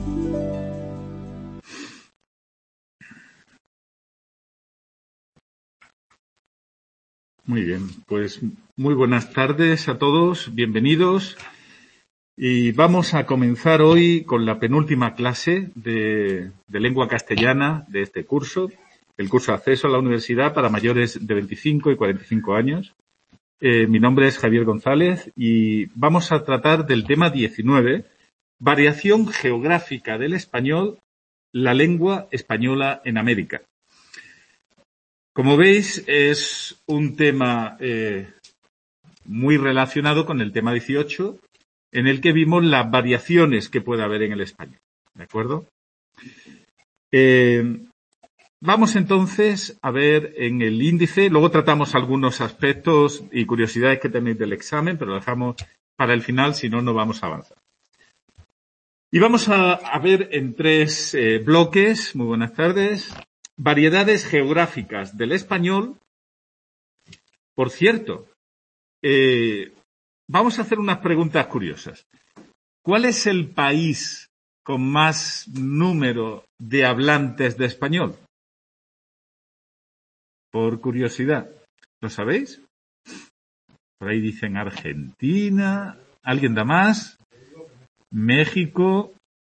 Muy bien, pues muy buenas tardes a todos, bienvenidos. Y vamos a comenzar hoy con la penúltima clase de lengua castellana de este curso, el curso de acceso a la universidad para mayores de 25 y 45 años. Mi nombre es Javier González y vamos a tratar del tema 19, variación geográfica del español, la lengua española en América. Como veis, es un tema muy relacionado con el tema 18, en el que vimos las variaciones que puede haber en el español. ¿De acuerdo? Vamos entonces a ver en el índice, luego tratamos algunos aspectos y curiosidades que tenéis del examen, pero lo dejamos para el final, si no, no vamos a avanzar. Y vamos a ver en tres bloques, muy buenas tardes, variedades geográficas del español. Por cierto, vamos a hacer unas preguntas curiosas. ¿Cuál es el país con más número de hablantes de español? Por curiosidad, ¿lo sabéis? Por ahí dicen Argentina. ¿Alguien da más? México.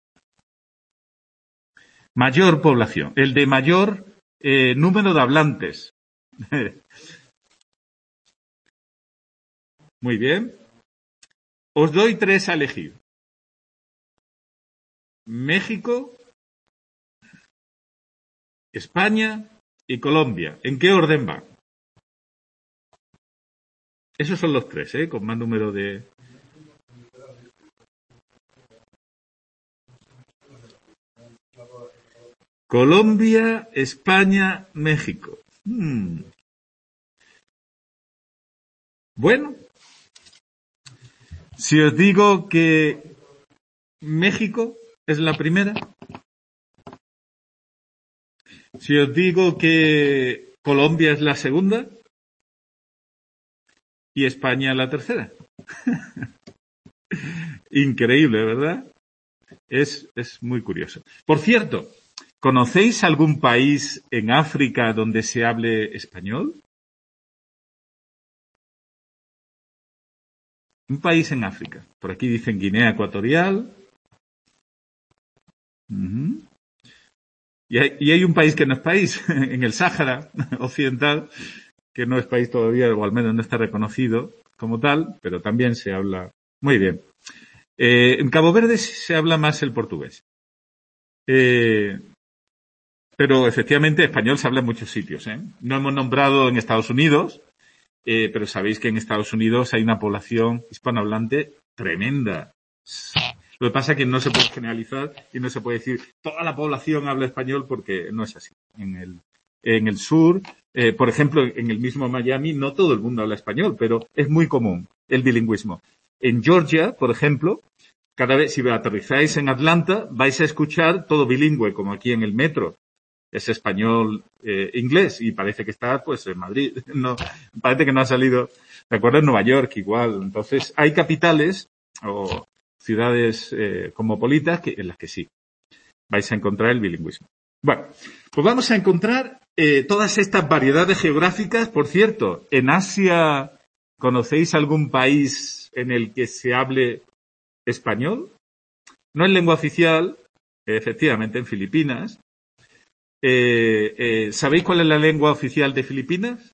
Mayor población. El de mayor número de hablantes. Muy bien. Os doy tres a elegir. México, España y Colombia. ¿En qué orden van? Esos son los tres, con más número de... Colombia, España, México. Bueno, si os digo que México es la primera, si os digo que Colombia es la segunda y España la tercera. Increíble, ¿verdad? Es muy curioso. Por cierto, ¿conocéis algún país en África donde se hable español? Un país en África. Por aquí dicen Guinea Ecuatorial. Y hay un país que no es país, en el Sáhara Occidental, que no es país todavía, o al menos no está reconocido como tal, pero también se habla. Muy bien. En Cabo Verde se habla más el portugués. Pero efectivamente español se habla en muchos sitios. No hemos nombrado en Estados Unidos, pero sabéis que en Estados Unidos hay una población hispanohablante tremenda. Lo que pasa es que no se puede generalizar y no se puede decir toda la población habla español porque no es así. En el sur, por ejemplo, en el mismo Miami, no todo el mundo habla español, pero es muy común el bilingüismo. En Georgia, por ejemplo, cada vez, si aterrizáis en Atlanta, vais a escuchar todo bilingüe, como aquí en el metro. Es español, inglés, y parece que está, pues, en Madrid. No, parece que no ha salido. ¿De acuerdo? En Nueva York, igual. Entonces, hay capitales o ciudades cosmopolitas en las que sí vais a encontrar el bilingüismo. Bueno, pues vamos a encontrar todas estas variedades geográficas. Por cierto, en Asia, ¿conocéis algún país en el que se hable español? No es lengua oficial, efectivamente, en Filipinas. ¿Sabéis cuál es la lengua oficial de Filipinas?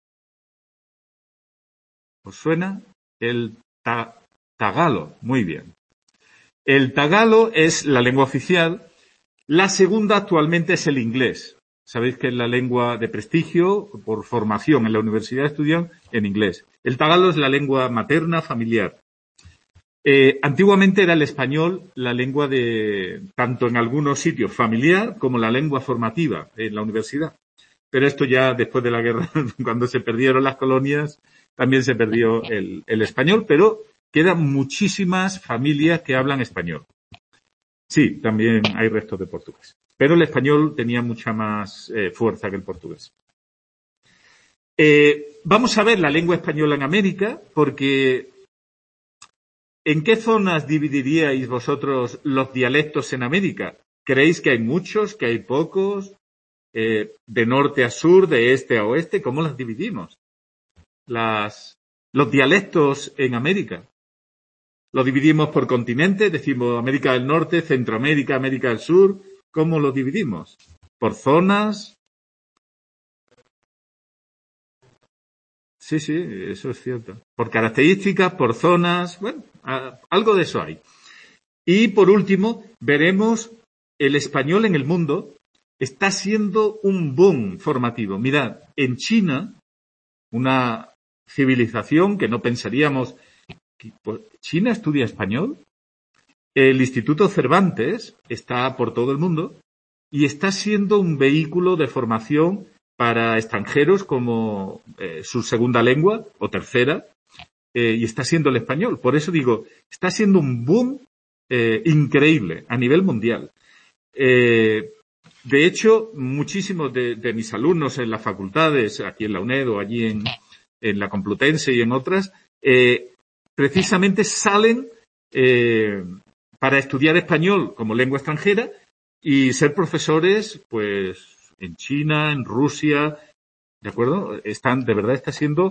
¿Os suena? El tagalo. Muy bien. El tagalo es la lengua oficial. La segunda actualmente es el inglés. Sabéis que es la lengua de prestigio por formación. En la universidad estudian en inglés. El tagalo es la lengua materna familiar. Antiguamente era el español la lengua de, tanto en algunos sitios familiar como la lengua formativa en la universidad. Pero esto ya después de la guerra, cuando se perdieron las colonias, también se perdió el español, pero quedan muchísimas familias que hablan español. Sí, también hay restos de portugués. Pero el español tenía mucha más fuerza que el portugués. Vamos a ver la lengua española en América, porque ¿en qué zonas dividiríais vosotros los dialectos en América? ¿Creéis que hay muchos, que hay pocos? De norte a sur, de este a oeste, ¿cómo las dividimos? Los dialectos en América. ¿Lo dividimos por continente? Decimos América del Norte, Centroamérica, América del Sur. ¿Cómo lo dividimos? ¿Por zonas? Sí, eso es cierto. Por características, por zonas, bueno, algo de eso hay. Y por último, veremos el español en el mundo está siendo un boom formativo. Mirad, en China, una civilización que no pensaríamos que China estudia español. El Instituto Cervantes está por todo el mundo y está siendo un vehículo de formación para extranjeros como su segunda lengua o tercera, y está siendo el español. Por eso digo, está siendo un boom increíble a nivel mundial. De hecho, muchísimos de mis alumnos en las facultades, aquí en la UNED o allí en la Complutense y en otras, precisamente salen para estudiar español como lengua extranjera y ser profesores, pues, en China, en Rusia, ¿de acuerdo? De verdad está siendo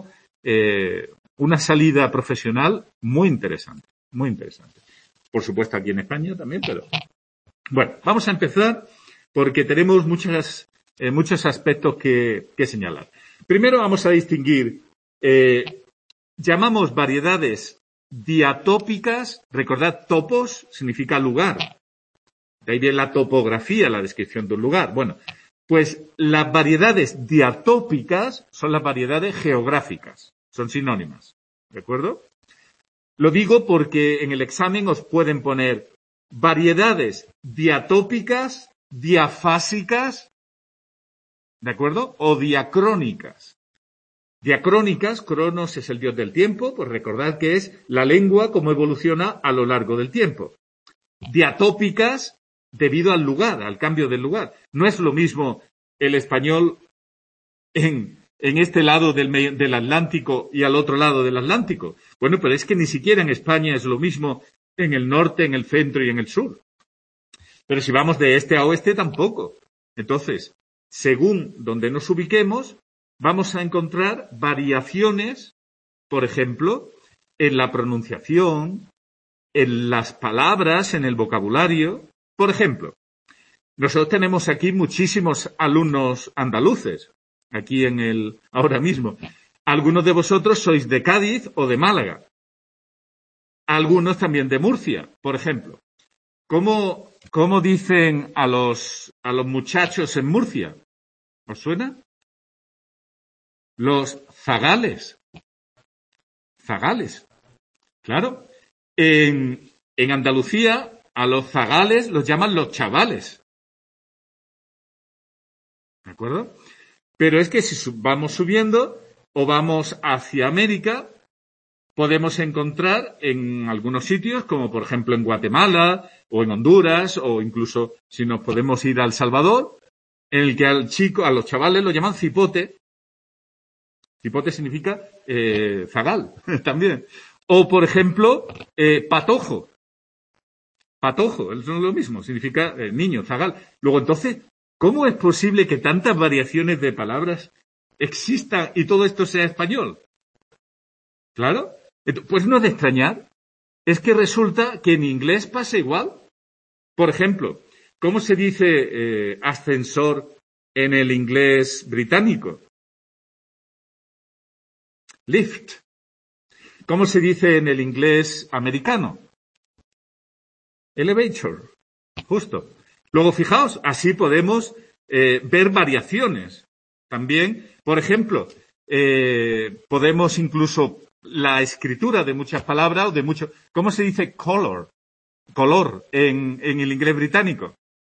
una salida profesional muy interesante, muy interesante. Por supuesto aquí en España también, pero bueno, vamos a empezar porque tenemos muchos aspectos que señalar. Primero vamos a distinguir, llamamos variedades diatópicas, recordad, topos significa lugar. De ahí viene la topografía, la descripción de un lugar. Bueno, pues las variedades diatópicas son las variedades geográficas, son sinónimas, ¿de acuerdo? Lo digo porque en el examen os pueden poner variedades diatópicas, diafásicas, ¿de acuerdo? O diacrónicas. Diacrónicas, Cronos es el dios del tiempo, pues recordad que es la lengua como evoluciona a lo largo del tiempo. Diatópicas, debido al lugar, al cambio del lugar. No es lo mismo el español en este lado del Atlántico y al otro lado del Atlántico. Bueno, pero es que ni siquiera en España es lo mismo en el norte, en el centro y en el sur. Pero si vamos de este a oeste, tampoco. Entonces, según donde nos ubiquemos, vamos a encontrar variaciones, por ejemplo, en la pronunciación, en las palabras, en el vocabulario. Por ejemplo, nosotros tenemos aquí muchísimos alumnos andaluces, aquí ahora mismo. Algunos de vosotros sois de Cádiz o de Málaga. Algunos también de Murcia, por ejemplo. ¿Cómo dicen a los muchachos en Murcia? ¿Os suena? Los zagales. Zagales. Claro. En Andalucía, a los zagales los llaman los chavales. ¿De acuerdo? Pero es que si vamos subiendo o vamos hacia América, podemos encontrar en algunos sitios, como por ejemplo en Guatemala o en Honduras, o incluso si nos podemos ir a El Salvador, en el que a los chavales lo llaman cipote. Cipote significa zagal también. O por ejemplo, patojo. Patojo, es lo mismo, significa niño, zagal. Luego entonces, ¿cómo es posible que tantas variaciones de palabras existan y todo esto sea español? Claro. Pues no es de extrañar. Es que resulta que en inglés pasa igual. Por ejemplo, ¿cómo se dice ascensor en el inglés británico? Lift. ¿Cómo se dice en el inglés americano? Elevator. Justo. Luego, fijaos, así podemos ver variaciones. También, por ejemplo, podemos incluso la escritura de muchas palabras o de muchos. ¿Cómo se dice color? Color en el inglés británico.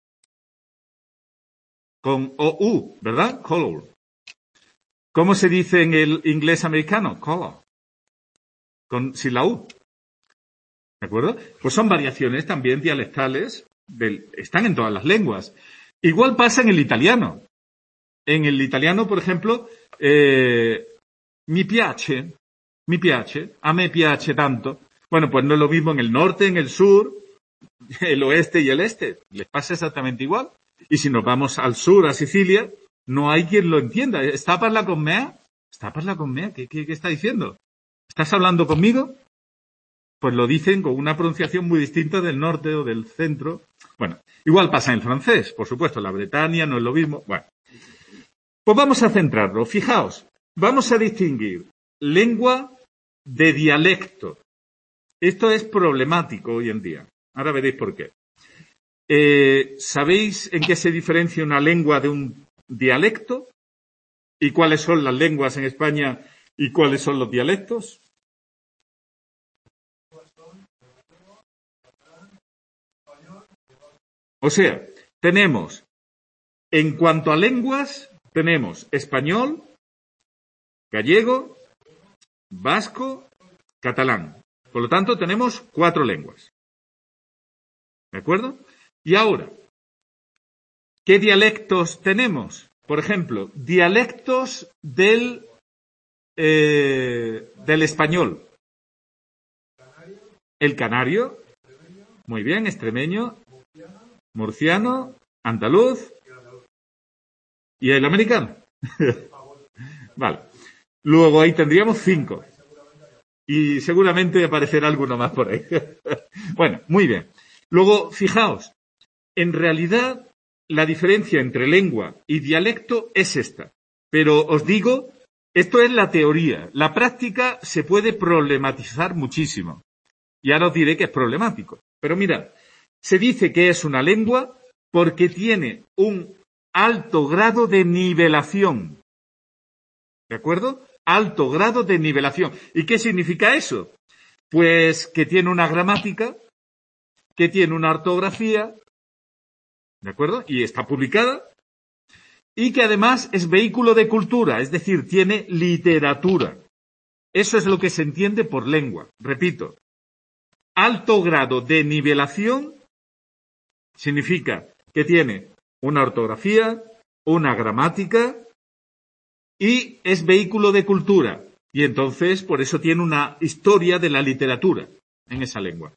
Con OU, ¿verdad? Color. ¿Cómo se dice en el inglés americano? Color. Sin la U. ¿De acuerdo? Pues son variaciones también dialectales. Están en todas las lenguas. Igual pasa en el italiano. En el italiano, por ejemplo, mi piace, a me piace tanto. Bueno, pues no es lo mismo en el norte, en el sur. el oeste y el este. Les pasa exactamente igual. Y si nos vamos al sur, a Sicilia, no hay quien lo entienda. ¿Está parla con mea? ¿Está parla con mea? ¿Qué está diciendo? ¿Estás hablando conmigo? Pues lo dicen con una pronunciación muy distinta del norte o del centro. Bueno, igual pasa en francés, por supuesto. La Bretaña no es lo mismo. Bueno, pues vamos a centrarlo. Fijaos, vamos a distinguir lengua de dialecto. Esto es problemático hoy en día. Ahora veréis por qué. ¿Sabéis en qué se diferencia una lengua de un dialecto? ¿Y cuáles son las lenguas en España y cuáles son los dialectos? O sea, tenemos, en cuanto a lenguas, tenemos español, gallego, vasco, catalán. Por lo tanto, tenemos 4 lenguas. ¿De acuerdo? Y ahora, ¿qué dialectos tenemos? Por ejemplo, dialectos del español. El canario, muy bien, extremeño, murciano, andaluz y el americano. Vale. Luego ahí tendríamos 5. Y seguramente aparecerá alguno más por ahí. Bueno, muy bien. Luego, fijaos, en realidad la diferencia entre lengua y dialecto es esta. Pero os digo, esto es la teoría. La práctica se puede problematizar muchísimo. Y ahora os diré que es problemático. Pero mirad, se dice que es una lengua porque tiene un alto grado de nivelación. ¿De acuerdo? Alto grado de nivelación. ¿Y qué significa eso? Pues que tiene una gramática, que tiene una ortografía, ¿de acuerdo? Y está publicada. Y que además es vehículo de cultura, es decir, tiene literatura. Eso es lo que se entiende por lengua. Repito, alto grado de nivelación significa que tiene una ortografía, una gramática y es vehículo de cultura. Y entonces, por eso tiene una historia de la literatura en esa lengua.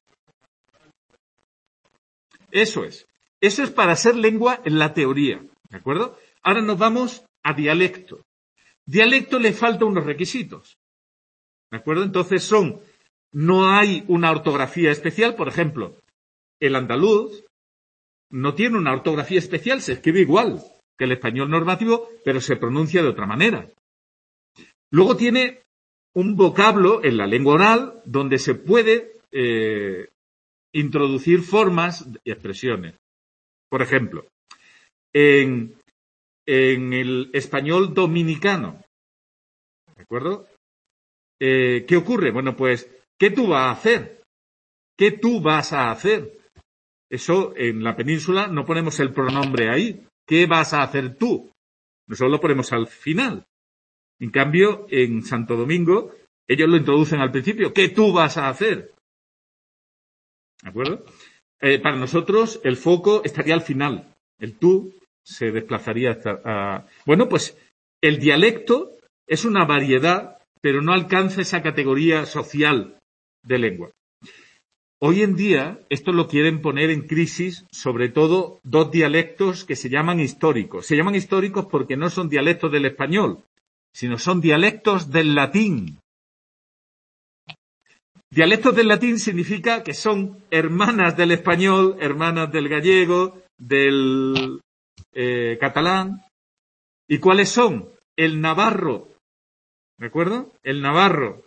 Eso es. Eso es para ser lengua en la teoría. ¿De acuerdo? Ahora nos vamos a dialecto. Dialecto le falta unos requisitos. ¿De acuerdo? Entonces no hay una ortografía especial. Por ejemplo, el andaluz no tiene una ortografía especial, se escribe igual que el español normativo, pero se pronuncia de otra manera. Luego tiene un vocablo en la lengua oral donde se puede introducir formas y expresiones. Por ejemplo, en el español dominicano, ¿de acuerdo? ¿Qué ocurre? Bueno, pues, ¿qué tú vas a hacer? ¿Qué tú vas a hacer? Eso, en la península, no ponemos el pronombre ahí. ¿Qué vas a hacer tú? Nosotros lo ponemos al final. En cambio, en Santo Domingo, ellos lo introducen al principio. ¿Qué tú vas a hacer? ¿De acuerdo? Para nosotros, el foco estaría al final. El tú se desplazaría hasta... Bueno, pues, el dialecto es una variedad, pero no alcanza esa categoría social de lengua. Hoy en día, esto lo quieren poner en crisis, sobre todo 2 dialectos que se llaman históricos. Se llaman históricos porque no son dialectos del español, sino son dialectos del latín. Dialectos del latín significa que son hermanas del español, hermanas del gallego, del catalán. ¿Y cuáles son? El navarro, ¿de acuerdo? El navarro.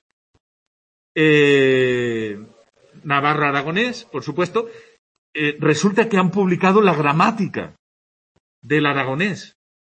Navarro aragonés, por supuesto, resulta que han publicado la gramática del aragonés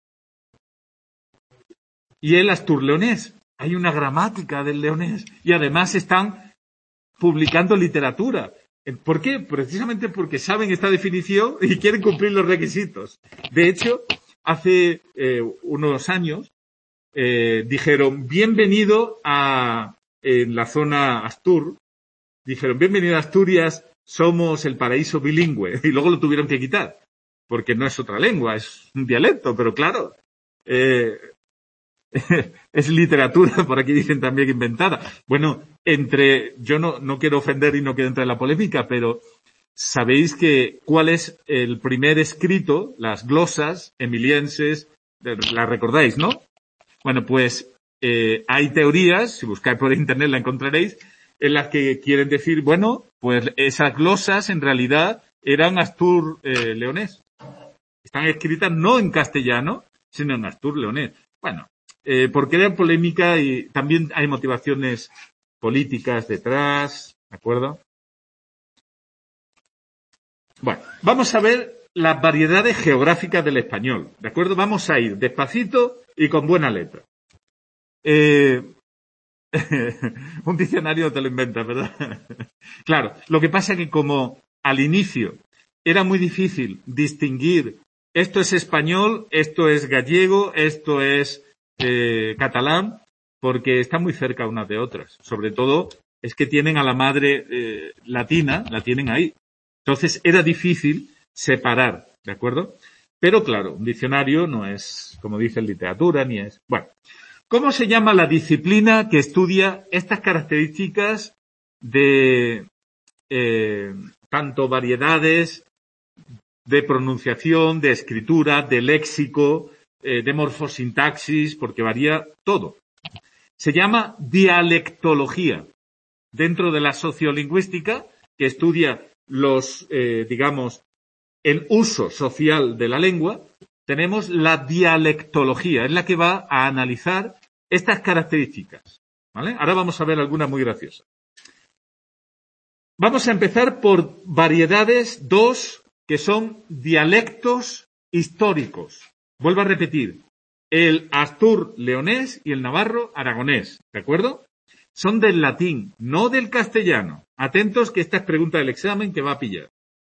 y el asturleonés. Hay una gramática del leonés y además están publicando literatura. ¿Por qué? Precisamente porque saben esta definición y quieren cumplir los requisitos. De hecho, hace unos años dijeron bienvenido en la zona Astur. Dijeron, bienvenido a Asturias, somos el paraíso bilingüe. Y luego lo tuvieron que quitar, porque no es otra lengua, es un dialecto, pero claro, es literatura, por aquí dicen también inventada. Bueno, yo no quiero ofender y no quiero entrar en la polémica, pero sabéis que cuál es el primer escrito, las glosas emilienses, las recordáis, ¿no? Bueno, pues hay teorías, si buscáis por internet la encontraréis, en las que quieren decir, bueno, pues esas glosas en realidad eran astur leonés. Están escritas no en castellano, sino en astur leonés. Bueno, porque era polémica y también hay motivaciones políticas detrás, ¿de acuerdo? Bueno, vamos a ver las variedades geográficas del español, ¿de acuerdo? Vamos a ir despacito y con buena letra. Un diccionario te lo inventas, ¿verdad? Claro, lo que pasa es que como al inicio era muy difícil distinguir esto es español, esto es gallego, esto es catalán, porque están muy cerca unas de otras. Sobre todo es que tienen a la madre latina, la tienen ahí. Entonces era difícil separar, ¿de acuerdo? Pero claro, un diccionario no es, como dicen, literatura, ni es... Bueno, ¿cómo se llama la disciplina que estudia estas características de tanto variedades de pronunciación, de escritura, de léxico, de morfosintaxis, porque varía todo? Se llama dialectología. Dentro de la sociolingüística, que estudia los, digamos, el uso social de la lengua, tenemos la dialectología, es la que va a analizar estas características, ¿vale? Ahora vamos a ver algunas muy graciosas. Vamos a empezar por variedades 2, que son dialectos históricos. Vuelvo a repetir, el astur leonés y el navarro aragonés, ¿de acuerdo? Son del latín, no del castellano. Atentos que esta es pregunta del examen que va a pillar.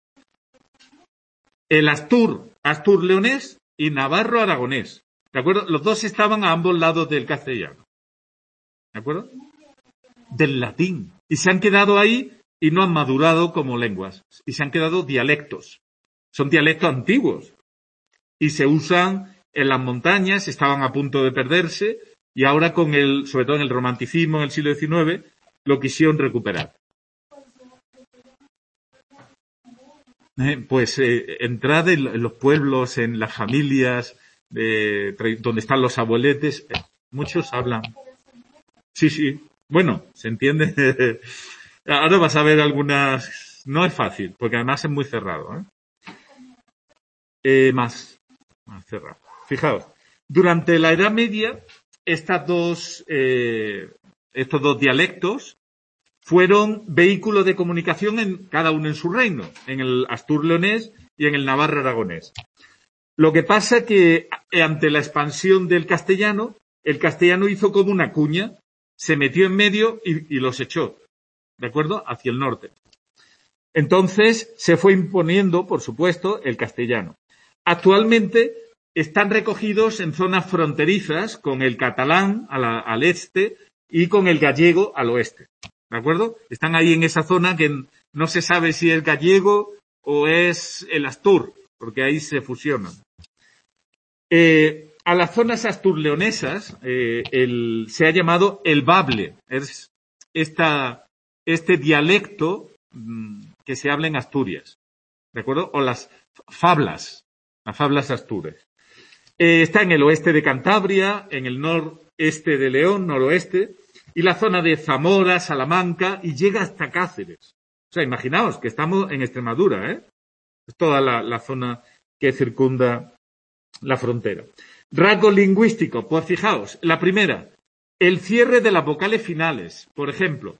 El astur leonés y navarro aragonés, ¿de acuerdo? Los dos estaban a ambos lados del castellano, ¿de acuerdo? Del latín. Y se han quedado ahí y no han madurado como lenguas. Y se han quedado dialectos. Son dialectos antiguos. Y se usan en las montañas, estaban a punto de perderse, y ahora con el, sobre todo en el romanticismo en el siglo XIX, lo quisieron recuperar. Pues entrad en los pueblos, en las familias, donde están los abueletes, muchos hablan. Sí, sí. Bueno, se entiende. Ahora vas a ver algunas. No es fácil, porque además es muy cerrado. Más cerrado. Fijaos, durante la Edad Media, estos dos dialectos fueron vehículos de comunicación en cada uno en su reino, en el astur leonés y en el navarro aragonés. Lo que pasa es que ante la expansión del castellano, el castellano hizo como una cuña, se metió en medio y los echó, ¿de acuerdo? Hacia el norte. Entonces se fue imponiendo, por supuesto, el castellano. Actualmente están recogidos en zonas fronterizas con el catalán al este y con el gallego al oeste. ¿De acuerdo? Están ahí en esa zona que no se sabe si es gallego o es el astur, porque ahí se fusionan. A las zonas asturleonesas se ha llamado el bable. Es este dialecto que se habla en Asturias. ¿De acuerdo? O las fablas astures. Está en el oeste de Cantabria, en el noreste de León, noroeste, y la zona de Zamora, Salamanca, y llega hasta Cáceres. O sea, imaginaos que estamos en Extremadura, ¿eh? Es toda la zona que circunda la frontera. Rasgos lingüísticos, pues fijaos, la primera, el cierre de las vocales finales. Por ejemplo,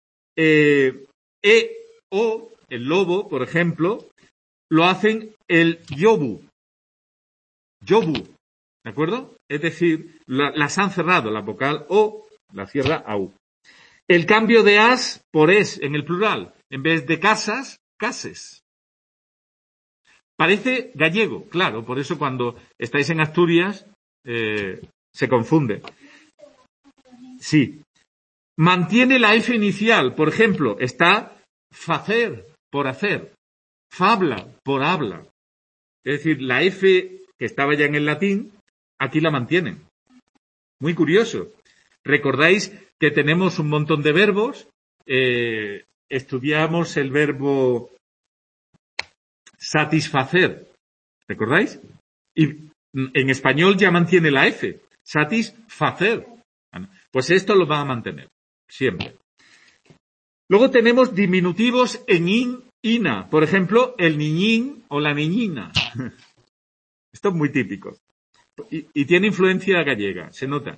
o, el lobo, por ejemplo, lo hacen el yobu. Yobu, ¿de acuerdo? Es decir, las han cerrado, la vocal o la cierra au. El cambio de as por es en el plural. En vez de casas, cases. Parece gallego, claro, por eso cuando estáis en Asturias se confunde. Sí. Mantiene la F inicial, por ejemplo, está facer, por hacer, fabla, por habla. Es decir, la F que estaba ya en el latín, aquí la mantienen. Muy curioso. ¿Recordáis que tenemos un montón de verbos? Estudiamos el verbo satisfacer. ¿Recordáis? Y en español ya mantiene la F. Satisfacer. Pues esto lo va a mantener. Siempre. Luego tenemos diminutivos en in, ina. Por ejemplo, el niñín o la niñina. Esto es muy típico. Y tiene influencia gallega, se nota.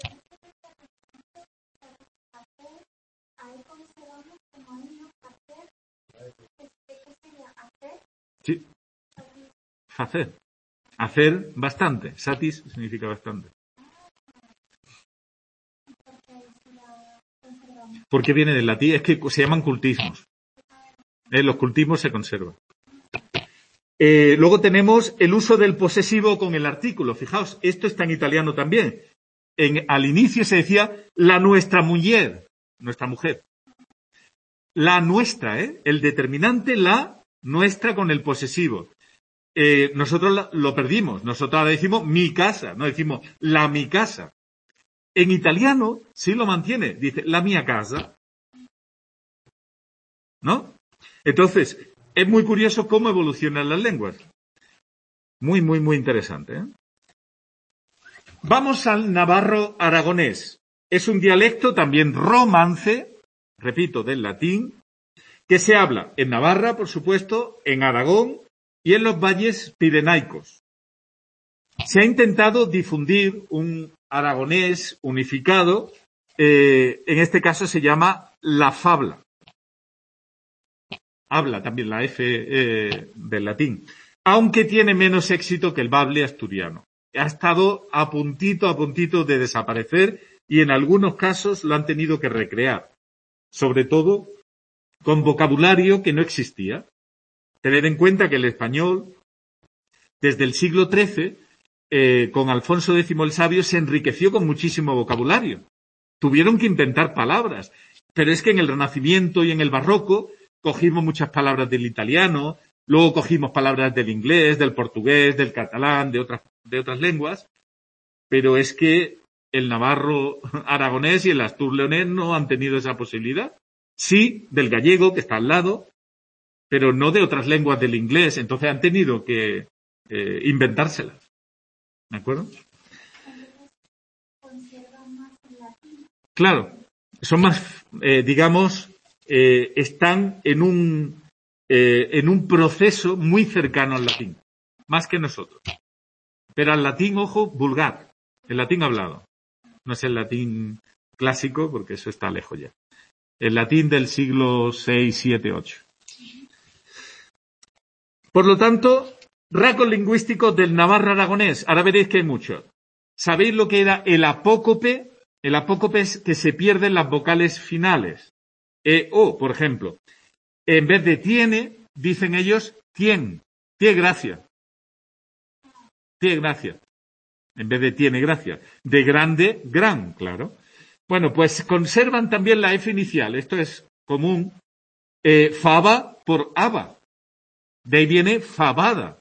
Sí. Hacer. Hacer bastante. Satis significa bastante. Porque viene del latín, es que se llaman cultismos. Los cultismos se conservan. Luego tenemos el uso del posesivo con el artículo. Fijaos, esto está en italiano también. Al inicio se decía la nuestra mujer. Nuestra mujer. La nuestra, el determinante, la nuestra con el posesivo. Nosotros lo perdimos. Nosotros ahora decimos mi casa, no decimos la mi casa. En italiano sí lo mantiene. Dice la mia casa. ¿No? Entonces, es muy curioso cómo evolucionan las lenguas. Muy, muy, muy interesante, ¿eh? Vamos al navarro aragonés. Es un dialecto también romance, repito, del latín, que se habla en Navarra, por supuesto, en Aragón y en los valles pirenaicos. Se ha intentado difundir un aragonés unificado, en este caso se llama la fabla. Habla también la F del latín, aunque tiene menos éxito que el bable asturiano. Ha estado a puntito de desaparecer y en algunos casos lo han tenido que recrear, sobre todo con vocabulario que no existía. Tened en cuenta que el español, desde el siglo XIII, con Alfonso X el Sabio, se enriqueció con muchísimo vocabulario. Tuvieron que inventar palabras, pero es que en el Renacimiento y en el Barroco cogimos muchas palabras del italiano, luego cogimos palabras del inglés, del portugués, del catalán, de otras lenguas, pero es que el navarro aragonés y el astur-leonés no han tenido esa posibilidad. Sí, del gallego, que está al lado, pero no de otras lenguas del inglés, entonces han tenido que inventárselas. ¿De acuerdo? Claro, son más, digamos, están en un proceso muy cercano al latín, más que nosotros. Pero al latín, ojo, vulgar, el latín hablado. No es el latín clásico, porque eso está lejos ya. El latín del siglo VI, VII, VIII. Por lo tanto, rasgos lingüísticos del navarro aragonés. Ahora veréis que hay muchos. ¿Sabéis lo que era el apócope? El apócope es que se pierden las vocales finales. O, por ejemplo, en vez de tiene, dicen ellos, tiene gracia. Tiene gracia. En vez de tiene gracia. De grande, gran, claro. Bueno, pues conservan también la F inicial. Esto es común. Faba por aba. De ahí viene fabada.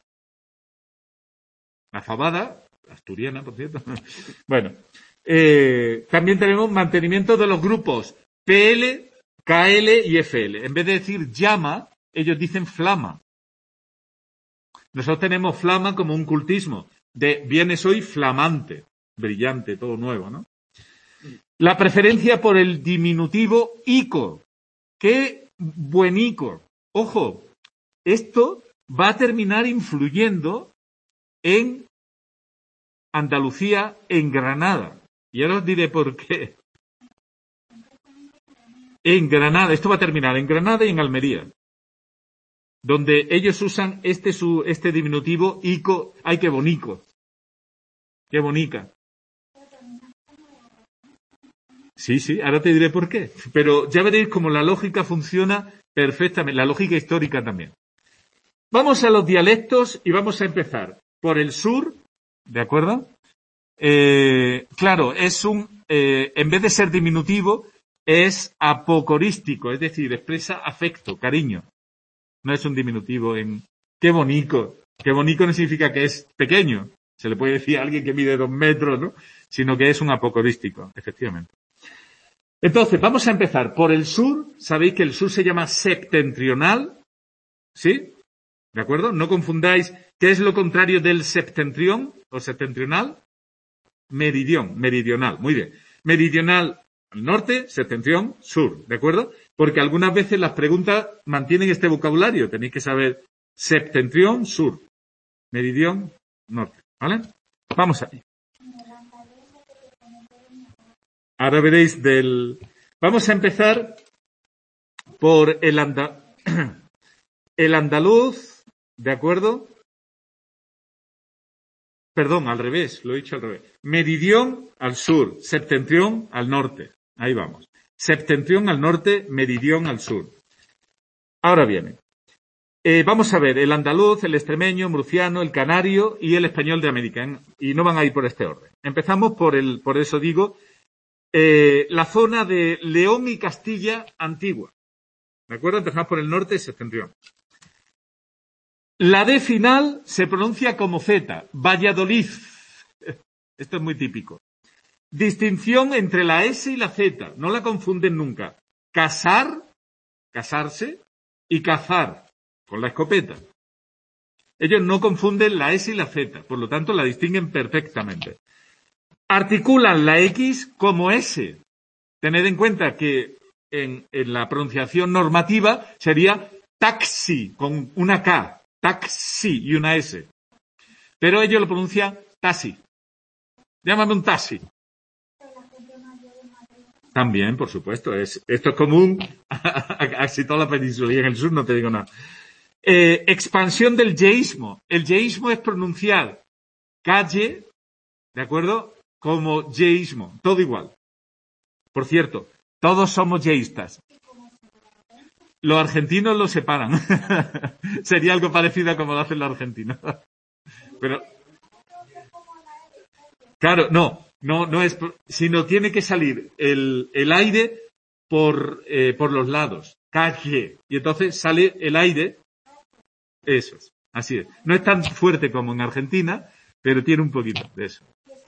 La fabada, asturiana, por cierto. Bueno, también tenemos mantenimiento de los grupos PL, KL y FL. En vez de decir llama, ellos dicen flama. Nosotros tenemos flama como un cultismo. Viene hoy flamante, brillante, todo nuevo, ¿no? La preferencia por el diminutivo ico. ¡Qué buenico! Ojo, esto va a terminar influyendo en Andalucía, en Granada. Y ahora os diré por qué. En Granada, esto va a terminar en Granada y en Almería, donde ellos usan este diminutivo ico. ¡Ay, qué bonico! ¡Qué bonica! Sí, ahora te diré por qué. Pero ya veréis cómo la lógica funciona perfectamente, la lógica histórica también. Vamos a los dialectos y vamos a empezar por el sur, ¿de acuerdo? Claro, es en vez de ser diminutivo, es apocorístico, es decir, expresa afecto, cariño. No es un diminutivo en qué bonito. Qué bonito no significa que es pequeño. Se le puede decir a alguien que mide 2 metros, ¿no? Sino que es un apocorístico, efectivamente. Entonces, vamos a empezar por el sur. Sabéis que el sur se llama septentrional, ¿sí? ¿De acuerdo? No confundáis qué es lo contrario del septentrión o septentrional. Meridional. Muy bien. Meridional al norte, septentrión, sur. ¿De acuerdo? Porque algunas veces las preguntas mantienen este vocabulario. Tenéis que saber septentrión, sur. Meridión, norte. ¿Vale? Vamos ahí. Ahora veréis Vamos a empezar por el andaluz, ¿de acuerdo? Perdón, al revés, lo he dicho al revés. Meridión al sur, septentrión al norte. Ahí vamos. Septentrión al norte, meridión al sur. Ahora viene. Vamos a ver el andaluz, el extremeño, murciano, el canario y el español de América. Y no van a ir por este orden. Empezamos por eso digo, la zona de León y Castilla antigua. ¿De acuerdo? Empezamos por el norte, septentrión. La D final se pronuncia como Z, Valladolid. Esto es muy típico. Distinción entre la S y la Z, no la confunden nunca. Casar, casarse, y cazar, con la escopeta. Ellos no confunden la S y la Z, por lo tanto la distinguen perfectamente. Articulan la X como S. Tened en cuenta que en la pronunciación normativa sería taxi, con una K. Taxi y una S. Pero ellos lo pronuncian taxi. Llámame un taxi. También, por supuesto. Esto es común a casi toda la península y en el sur no te digo nada. Expansión del yeísmo. El yeísmo es pronunciar calle, ¿de acuerdo? Como yeísmo. Todo igual. Por cierto, todos somos yeístas. Los argentinos lo separan. Sería algo parecido a como lo hacen los argentinos. Pero, claro, no es, sino tiene que salir el aire por los lados. Calle. Y entonces sale el aire. Eso es. Así es. No es tan fuerte como en Argentina, pero tiene un poquito de eso.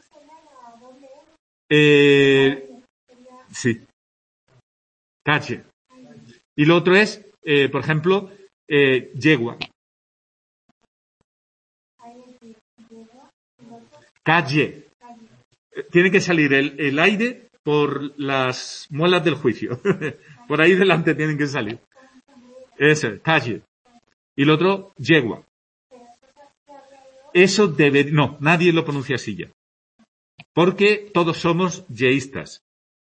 Sí. Calle. Y lo otro es, por ejemplo, yegua. Calle. Tiene que salir el aire por las muelas del juicio. Por ahí delante tienen que salir. Eso, calle. Y lo otro, yegua. Eso no, nadie lo pronuncia así ya. Porque todos somos yeístas.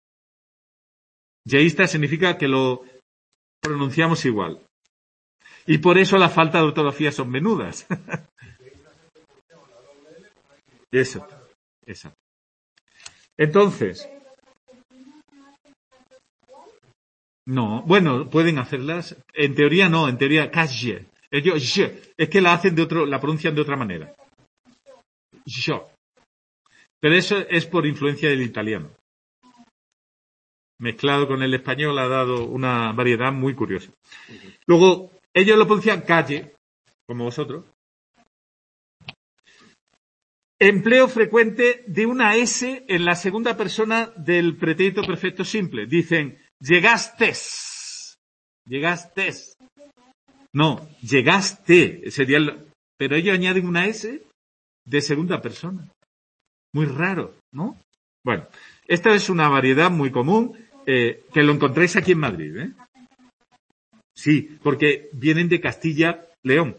Yeísta significa que lo pronunciamos igual. Y por eso la falta de ortografía son menudas. Eso. Entonces, no, bueno, pueden hacerlas. En teoría no, en teoría calle. Ellos, es que la pronuncian de otra manera. Yo. Pero eso es por influencia del italiano. Mezclado con el español ha dado una variedad muy curiosa. Luego, ellos lo pronuncian calle, como vosotros. Empleo frecuente de una S en la segunda persona del pretérito perfecto simple. Dicen, llegastes. Llegastes. No, llegaste. Pero ellos añaden una S de segunda persona. Muy raro, ¿no? Bueno, esta es una variedad muy común que lo encontráis aquí en Madrid, ¿eh? Sí, porque vienen de Castilla-León.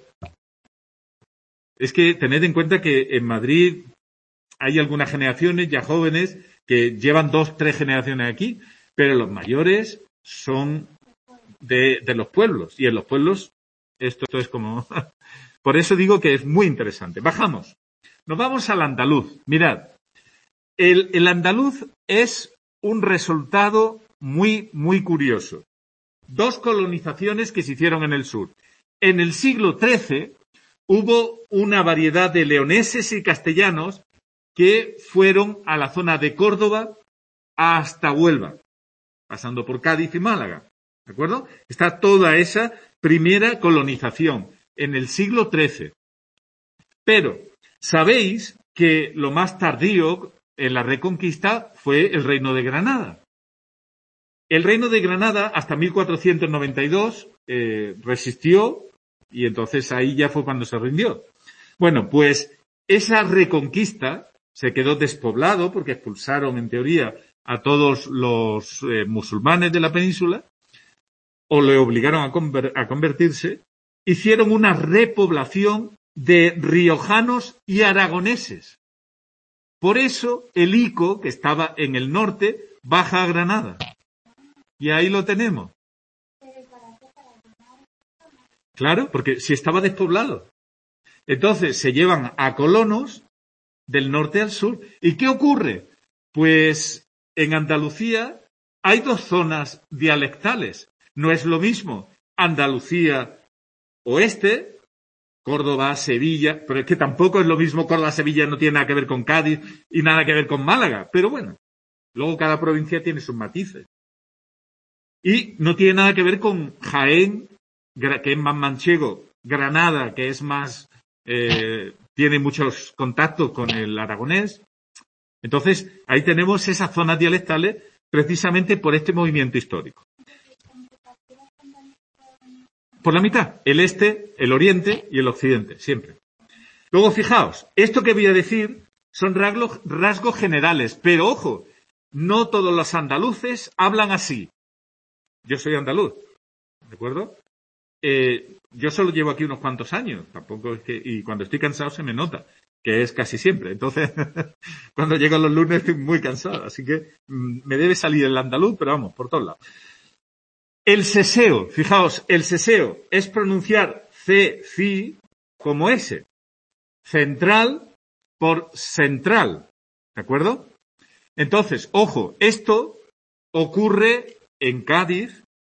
Es que tened en cuenta que en Madrid hay algunas generaciones ya jóvenes que llevan 2, 3 generaciones aquí, pero los mayores son de los pueblos. Y en los pueblos esto es como... Por eso digo que es muy interesante. Bajamos. Nos vamos al andaluz. Mirad. El andaluz es un resultado muy, muy curioso. 2 colonizaciones que se hicieron en el sur. En el siglo XIII hubo una variedad de leoneses y castellanos que fueron a la zona de Córdoba hasta Huelva, pasando por Cádiz y Málaga. ¿De acuerdo? Está toda esa primera colonización en el siglo XIII. Pero, ¿sabéis que lo más tardío en la Reconquista fue el Reino de Granada? El Reino de Granada hasta 1492 resistió Y entonces ahí ya fue cuando se rindió. Bueno, pues esa reconquista se quedó despoblado porque expulsaron, en teoría, a todos los musulmanes de la península, o le obligaron a convertirse. Hicieron una repoblación de riojanos y aragoneses. Por eso el ICO, que estaba en el norte, baja a Granada. Y ahí lo tenemos. Claro, porque si estaba despoblado. Entonces se llevan a colonos del norte al sur. ¿Y qué ocurre? Pues en Andalucía hay dos zonas dialectales. No es lo mismo Andalucía oeste, Córdoba, Sevilla, pero es que tampoco es lo mismo Córdoba, Sevilla, no tiene nada que ver con Cádiz y nada que ver con Málaga. Pero bueno, luego cada provincia tiene sus matices. Y no tiene nada que ver con Jaén, que es más manchego, Granada, que es más, tiene muchos contactos con el aragonés. Entonces, ahí tenemos esas zonas dialectales precisamente por este movimiento histórico. Por la mitad, el este, el oriente y el occidente, siempre. Luego, fijaos, esto que voy a decir son rasgos generales, pero ojo, no todos los andaluces hablan así. Yo soy andaluz, ¿de acuerdo? Yo solo llevo aquí unos cuantos años, tampoco es que, y cuando estoy cansado se me nota, que es casi siempre. Entonces, cuando llegan los lunes estoy muy cansado, así que me debe salir el andaluz, pero vamos, por todos lados. El seseo, fijaos, el seseo es pronunciar C, ci, como S. Central por central, ¿de acuerdo? Entonces, ojo, esto ocurre en Cádiz,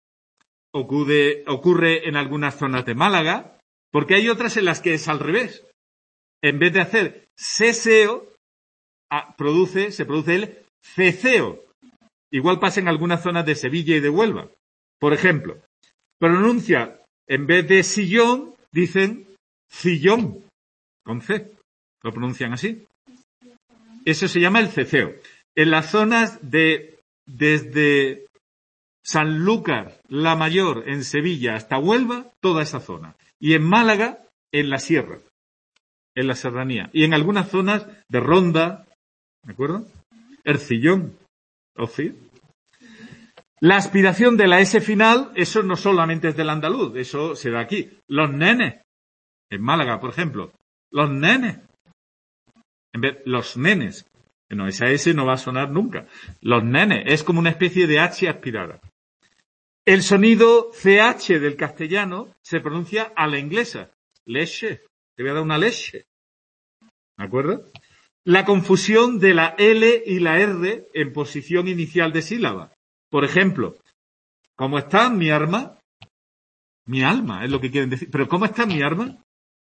ocurre en algunas zonas de Málaga, porque hay otras en las que es al revés. En vez de hacer seseo, se produce el ceceo. Igual pasa en algunas zonas de Sevilla y de Huelva. Por ejemplo, pronuncia, en vez de sillón, dicen cillón, con C. Lo pronuncian así. Eso se llama el ceceo. En las zonas desde Sanlúcar, La Mayor, en Sevilla, hasta Huelva, toda esa zona. Y en Málaga, en la sierra, en la serranía. Y en algunas zonas de Ronda, ¿de acuerdo? Ercillón, o sí. La aspiración de la S final, eso no solamente es del andaluz, eso se da aquí. Los nenes, en Málaga, por ejemplo. Los nenes. En vez, los nenes. No, esa S no va a sonar nunca. Los nenes, es como una especie de H aspirada. El sonido CH del castellano se pronuncia a la inglesa. Leche. Te voy a dar una leche. ¿De acuerdo? La confusión de la L y la R en posición inicial de sílaba. Por ejemplo, ¿cómo está mi arma? Mi alma, es lo que quieren decir. ¿Pero cómo está mi arma?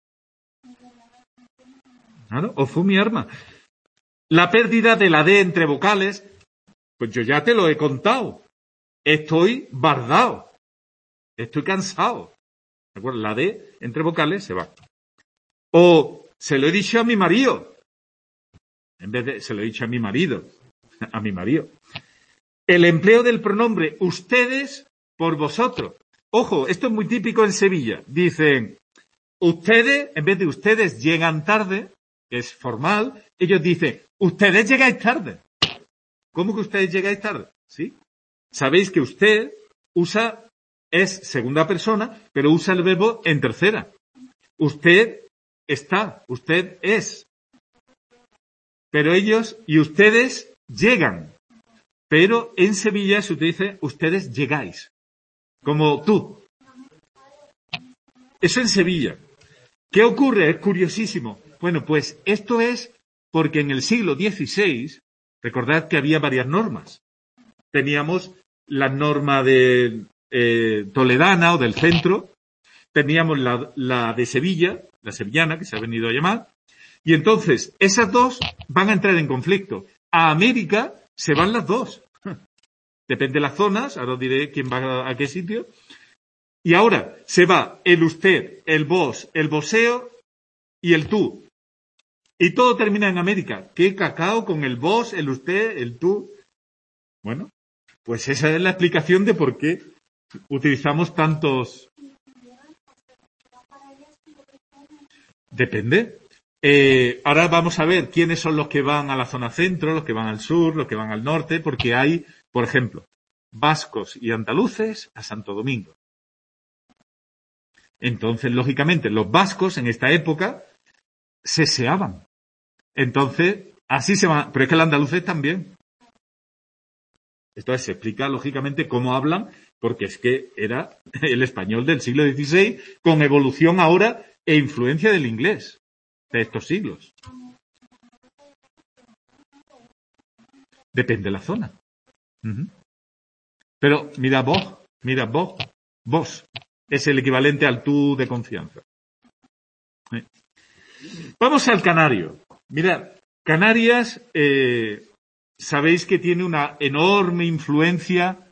Claro, o fue mi arma. La pérdida de la D entre vocales, pues yo ya te lo he contado. Estoy bardado. Estoy cansado. ¿De acuerdo? La D entre vocales se va. O se lo he dicho a mi marido. En vez de se lo he dicho a mi marido. A mi marido. El empleo del pronombre ustedes por vosotros. Ojo, esto es muy típico en Sevilla. Dicen, ustedes, en vez de ustedes llegan tarde, que es formal, ellos dicen, ustedes llegáis tarde. ¿Cómo que ustedes llegáis tarde? ¿Sí? Sabéis que usted es segunda persona, pero usa el verbo en tercera. Usted está, usted es. Pero ellos y ustedes llegan. Pero en Sevilla se utiliza ustedes llegáis. Como tú. Eso en Sevilla. ¿Qué ocurre? Es curiosísimo. Bueno, pues esto es porque en el siglo XVI, recordad que había varias normas. Teníamos la norma de toledana o del centro, teníamos la de Sevilla, la sevillana, que se ha venido a llamar, y entonces esas dos van a entrar en conflicto. A América se van las dos. Depende de las zonas, ahora os diré quién va a qué sitio. Y ahora se va el usted, el vos, el voseo y el tú. Y todo termina en América. ¿Qué cacao con el vos, el usted, el tú? Bueno, pues esa es la explicación de por qué utilizamos tantos. Depende. Ahora vamos a ver quiénes son los que van a la zona centro, los que van al sur, los que van al norte, porque hay, por ejemplo, vascos y andaluces a Santo Domingo. Entonces, lógicamente, los vascos en esta época seseaban. Entonces, así se van. Pero es que los andaluces también. Entonces se explica lógicamente cómo hablan, porque es que era el español del siglo XVI con evolución ahora e influencia del inglés de estos siglos. Depende de la zona. Uh-huh. Pero mira vos es el equivalente al tú de confianza. Vamos al canario. Mirad, Canarias, sabéis que tiene una enorme influencia,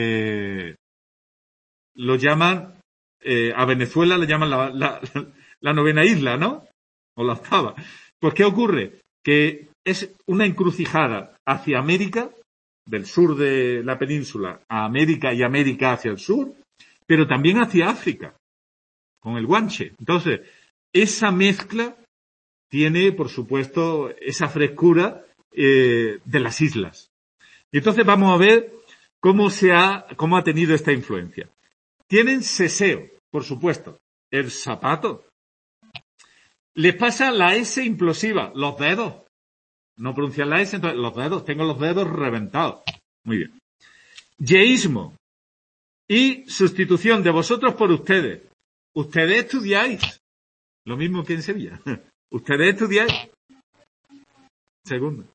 lo llaman, a Venezuela le llaman la novena isla, ¿no? O la octava. Pues ¿qué ocurre? Que es una encrucijada hacia América, del sur de la península a América y América hacia el sur, pero también hacia África, con el guanche. Entonces, esa mezcla tiene, por supuesto, esa frescura de las islas. Y entonces vamos a ver cómo ha tenido esta influencia. Tienen seseo, por supuesto. El zapato. Les pasa la S implosiva, los dedos. No pronuncian la S, entonces los dedos. Tengo los dedos reventados. Muy bien. Yeísmo. Y sustitución de vosotros por ustedes. Ustedes estudiáis. Lo mismo que en Sevilla. Ustedes estudiáis. Segundo.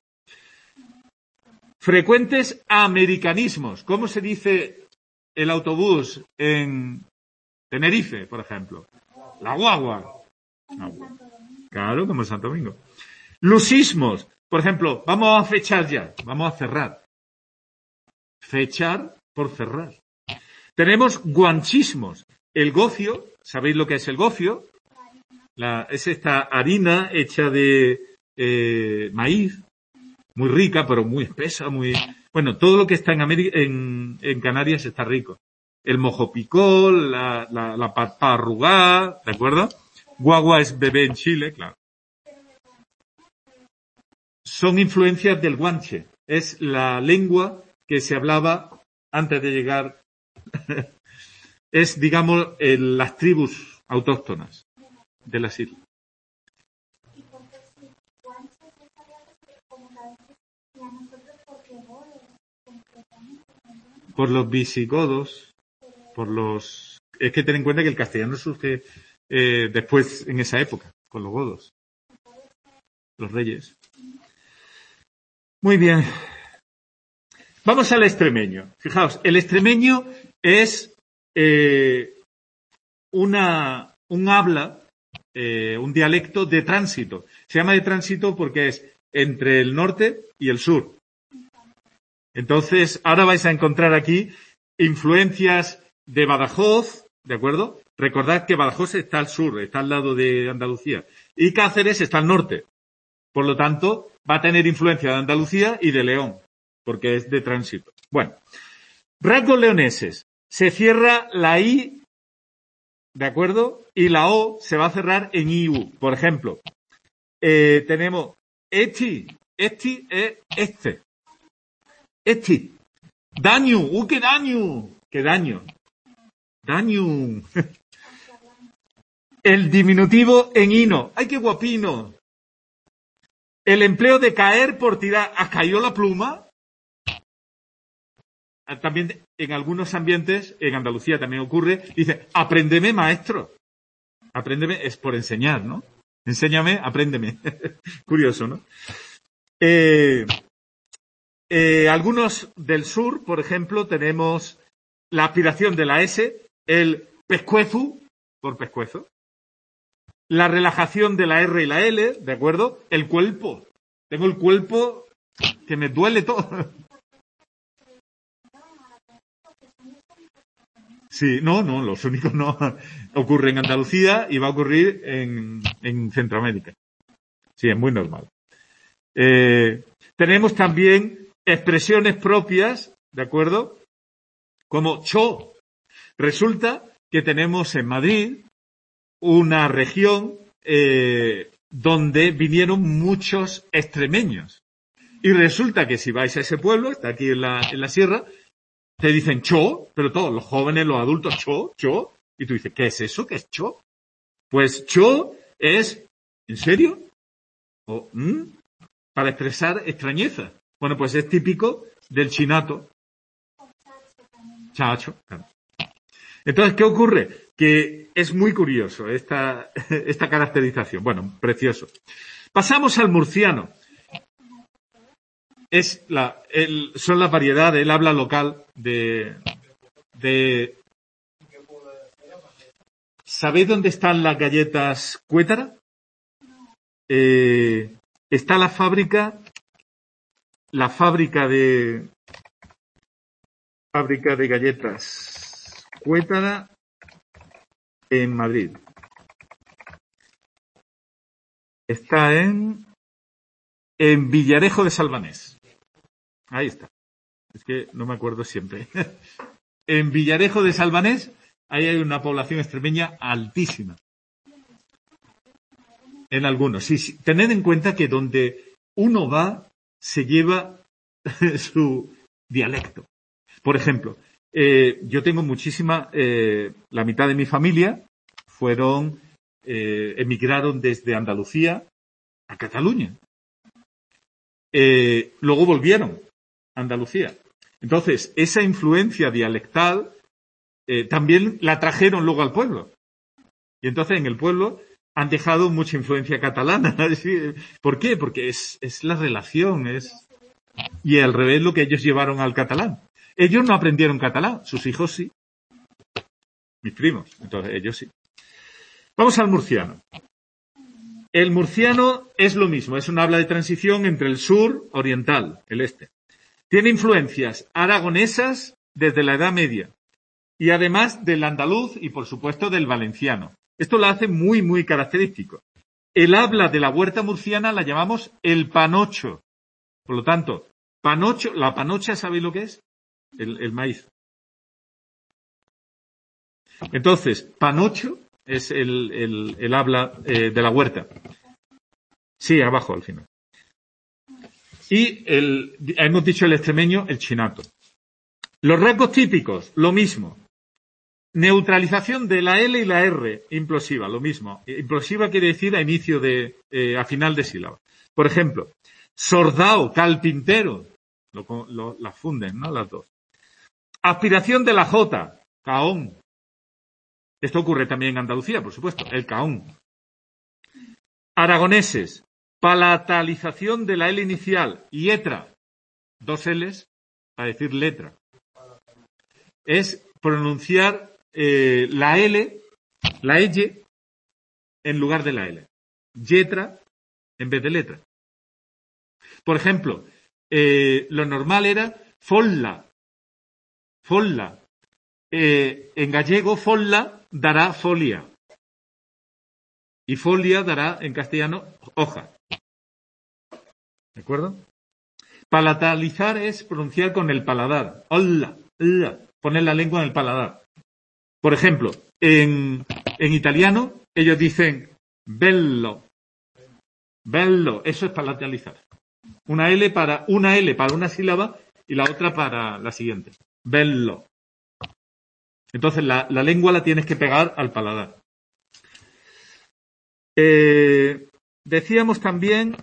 Frecuentes americanismos. ¿Cómo se dice el autobús en Tenerife, por ejemplo? La guagua. Claro, como en Santo Domingo. Lusismos. Por ejemplo, vamos a fechar ya. Vamos a cerrar. Fechar por cerrar. Tenemos guanchismos. El gofio. ¿Sabéis lo que es el gofio? Es esta harina hecha de maíz. Muy rica, pero muy espesa, Bueno, todo lo que está en Canarias está rico. El mojo picol, la papa arrugada, ¿de acuerdo? Guagua es bebé en Chile, claro. Son influencias del guanche. Es la lengua que se hablaba antes de llegar. Es, digamos, las tribus autóctonas de las islas. Por los visigodos, es que ten en cuenta que el castellano surge después, en esa época, con los godos, los reyes. Muy bien. Vamos al extremeño. Fijaos, el extremeño es un habla, un dialecto de tránsito. Se llama de tránsito porque es entre el norte y el sur. Entonces, ahora vais a encontrar aquí influencias de Badajoz, ¿de acuerdo? Recordad que Badajoz está al sur, está al lado de Andalucía. Y Cáceres está al norte. Por lo tanto, va a tener influencia de Andalucía y de León, porque es de tránsito. Bueno, rasgos leoneses. Se cierra la I, ¿de acuerdo? Y la O se va a cerrar en IU. Por ejemplo, tenemos este es este. Daño, qué daño. Qué daño. Daño. El diminutivo en ino. ¡Ay, qué guapino! El empleo de caer por tirar. ¿Has caído la pluma? También en algunos ambientes, en Andalucía también ocurre, dice, apréndeme, maestro. Apréndeme es por enseñar, ¿no? Enséñame, apréndeme. Curioso, ¿no? Algunos del sur, por ejemplo, tenemos la aspiración de la S, el pescuezo, por pescuezo, la relajación de la R y la L, ¿de acuerdo? El cuerpo. Tengo el cuerpo que me duele todo. Sí, no, los únicos no. Ocurre en Andalucía y va a ocurrir en Centroamérica. Sí, es muy normal. Tenemos también expresiones propias, ¿de acuerdo? Como cho. Resulta que tenemos en Madrid una región donde vinieron muchos extremeños. Y resulta que si vais a ese pueblo, está aquí en la sierra, te dicen cho, pero todos, los jóvenes, los adultos, cho, y tú dices, ¿qué es eso? ¿Qué es cho? Pues cho es, ¿en serio? O, para expresar extrañeza. Bueno, pues es típico del chinato. Chacho. Claro. Entonces, ¿qué ocurre? Que es muy curioso esta caracterización. Bueno, precioso. Pasamos al murciano. Son las variedades, el habla local de... ¿Sabéis dónde están las galletas Cuétara? Está la fábrica de galletas Cuétara en Madrid. Está en Villarejo de Salvanés. Ahí está. Es que no me acuerdo siempre. En Villarejo de Salvanés, ahí hay una población extremeña altísima. En algunos. Sí. Tened en cuenta que donde uno va, se lleva su dialecto. Por ejemplo, yo tengo muchísima, la mitad de mi familia emigraron desde Andalucía a Cataluña. Luego volvieron a Andalucía. Entonces, esa influencia dialectal también la trajeron luego al pueblo. Y entonces en el pueblo han dejado mucha influencia catalana. ¿Por qué? Porque es la relación, y al revés lo que ellos llevaron al catalán. Ellos no aprendieron catalán, sus hijos sí. Mis primos, entonces ellos sí. Vamos al murciano. El murciano es lo mismo, es un habla de transición entre el sur oriental, el este. Tiene influencias aragonesas desde la Edad Media y además del andaluz y por supuesto del valenciano. Esto lo hace muy, muy característico. El habla de la huerta murciana la llamamos el panocho. Por lo tanto, panocho, la panocha, ¿sabéis lo que es? El maíz. Entonces, panocho es el habla de la huerta. Sí, abajo al final. Y hemos dicho el extremeño, el chinato. Los rasgos típicos, lo mismo. Neutralización de la L y la R, implosiva, lo mismo. Implosiva quiere decir a final de sílaba. Por ejemplo, sordao, carpintero, las funden, ¿no? Las dos. Aspiración de la J, caón. Esto ocurre también en Andalucía, por supuesto, el caón. Aragoneses, palatalización de la L inicial, yetra, dos L's, para decir letra. Es pronunciar la L, la Y, en lugar de la L. Yetra en vez de letra. Por ejemplo, lo normal era folla. Folla. En gallego, folla dará folia. Y folia dará, en castellano, hoja. ¿De acuerdo? Palatalizar es pronunciar con el paladar. Olla, poner la lengua en el paladar. Por ejemplo, en italiano, ellos dicen bello. Bello, eso es palatalizar. Una L para una sílaba y la otra para la siguiente. Bello. Entonces, la lengua la tienes que pegar al paladar. Decíamos también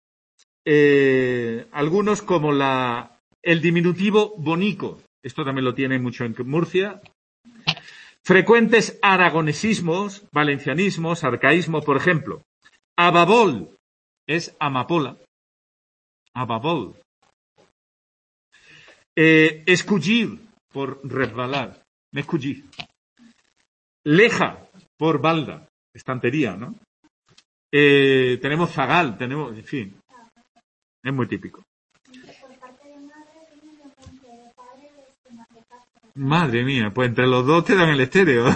algunos como el diminutivo bonico. Esto también lo tiene mucho en Murcia. Frecuentes aragonesismos, valencianismos, arcaísmos, por ejemplo. Ababol es amapola. Ababol. Escullir, por resbalar. Escullir. Leja, por balda. Estantería, ¿no? Tenemos zagal, en fin. Es muy típico. Madre mía, pues entre los dos te dan el estéreo.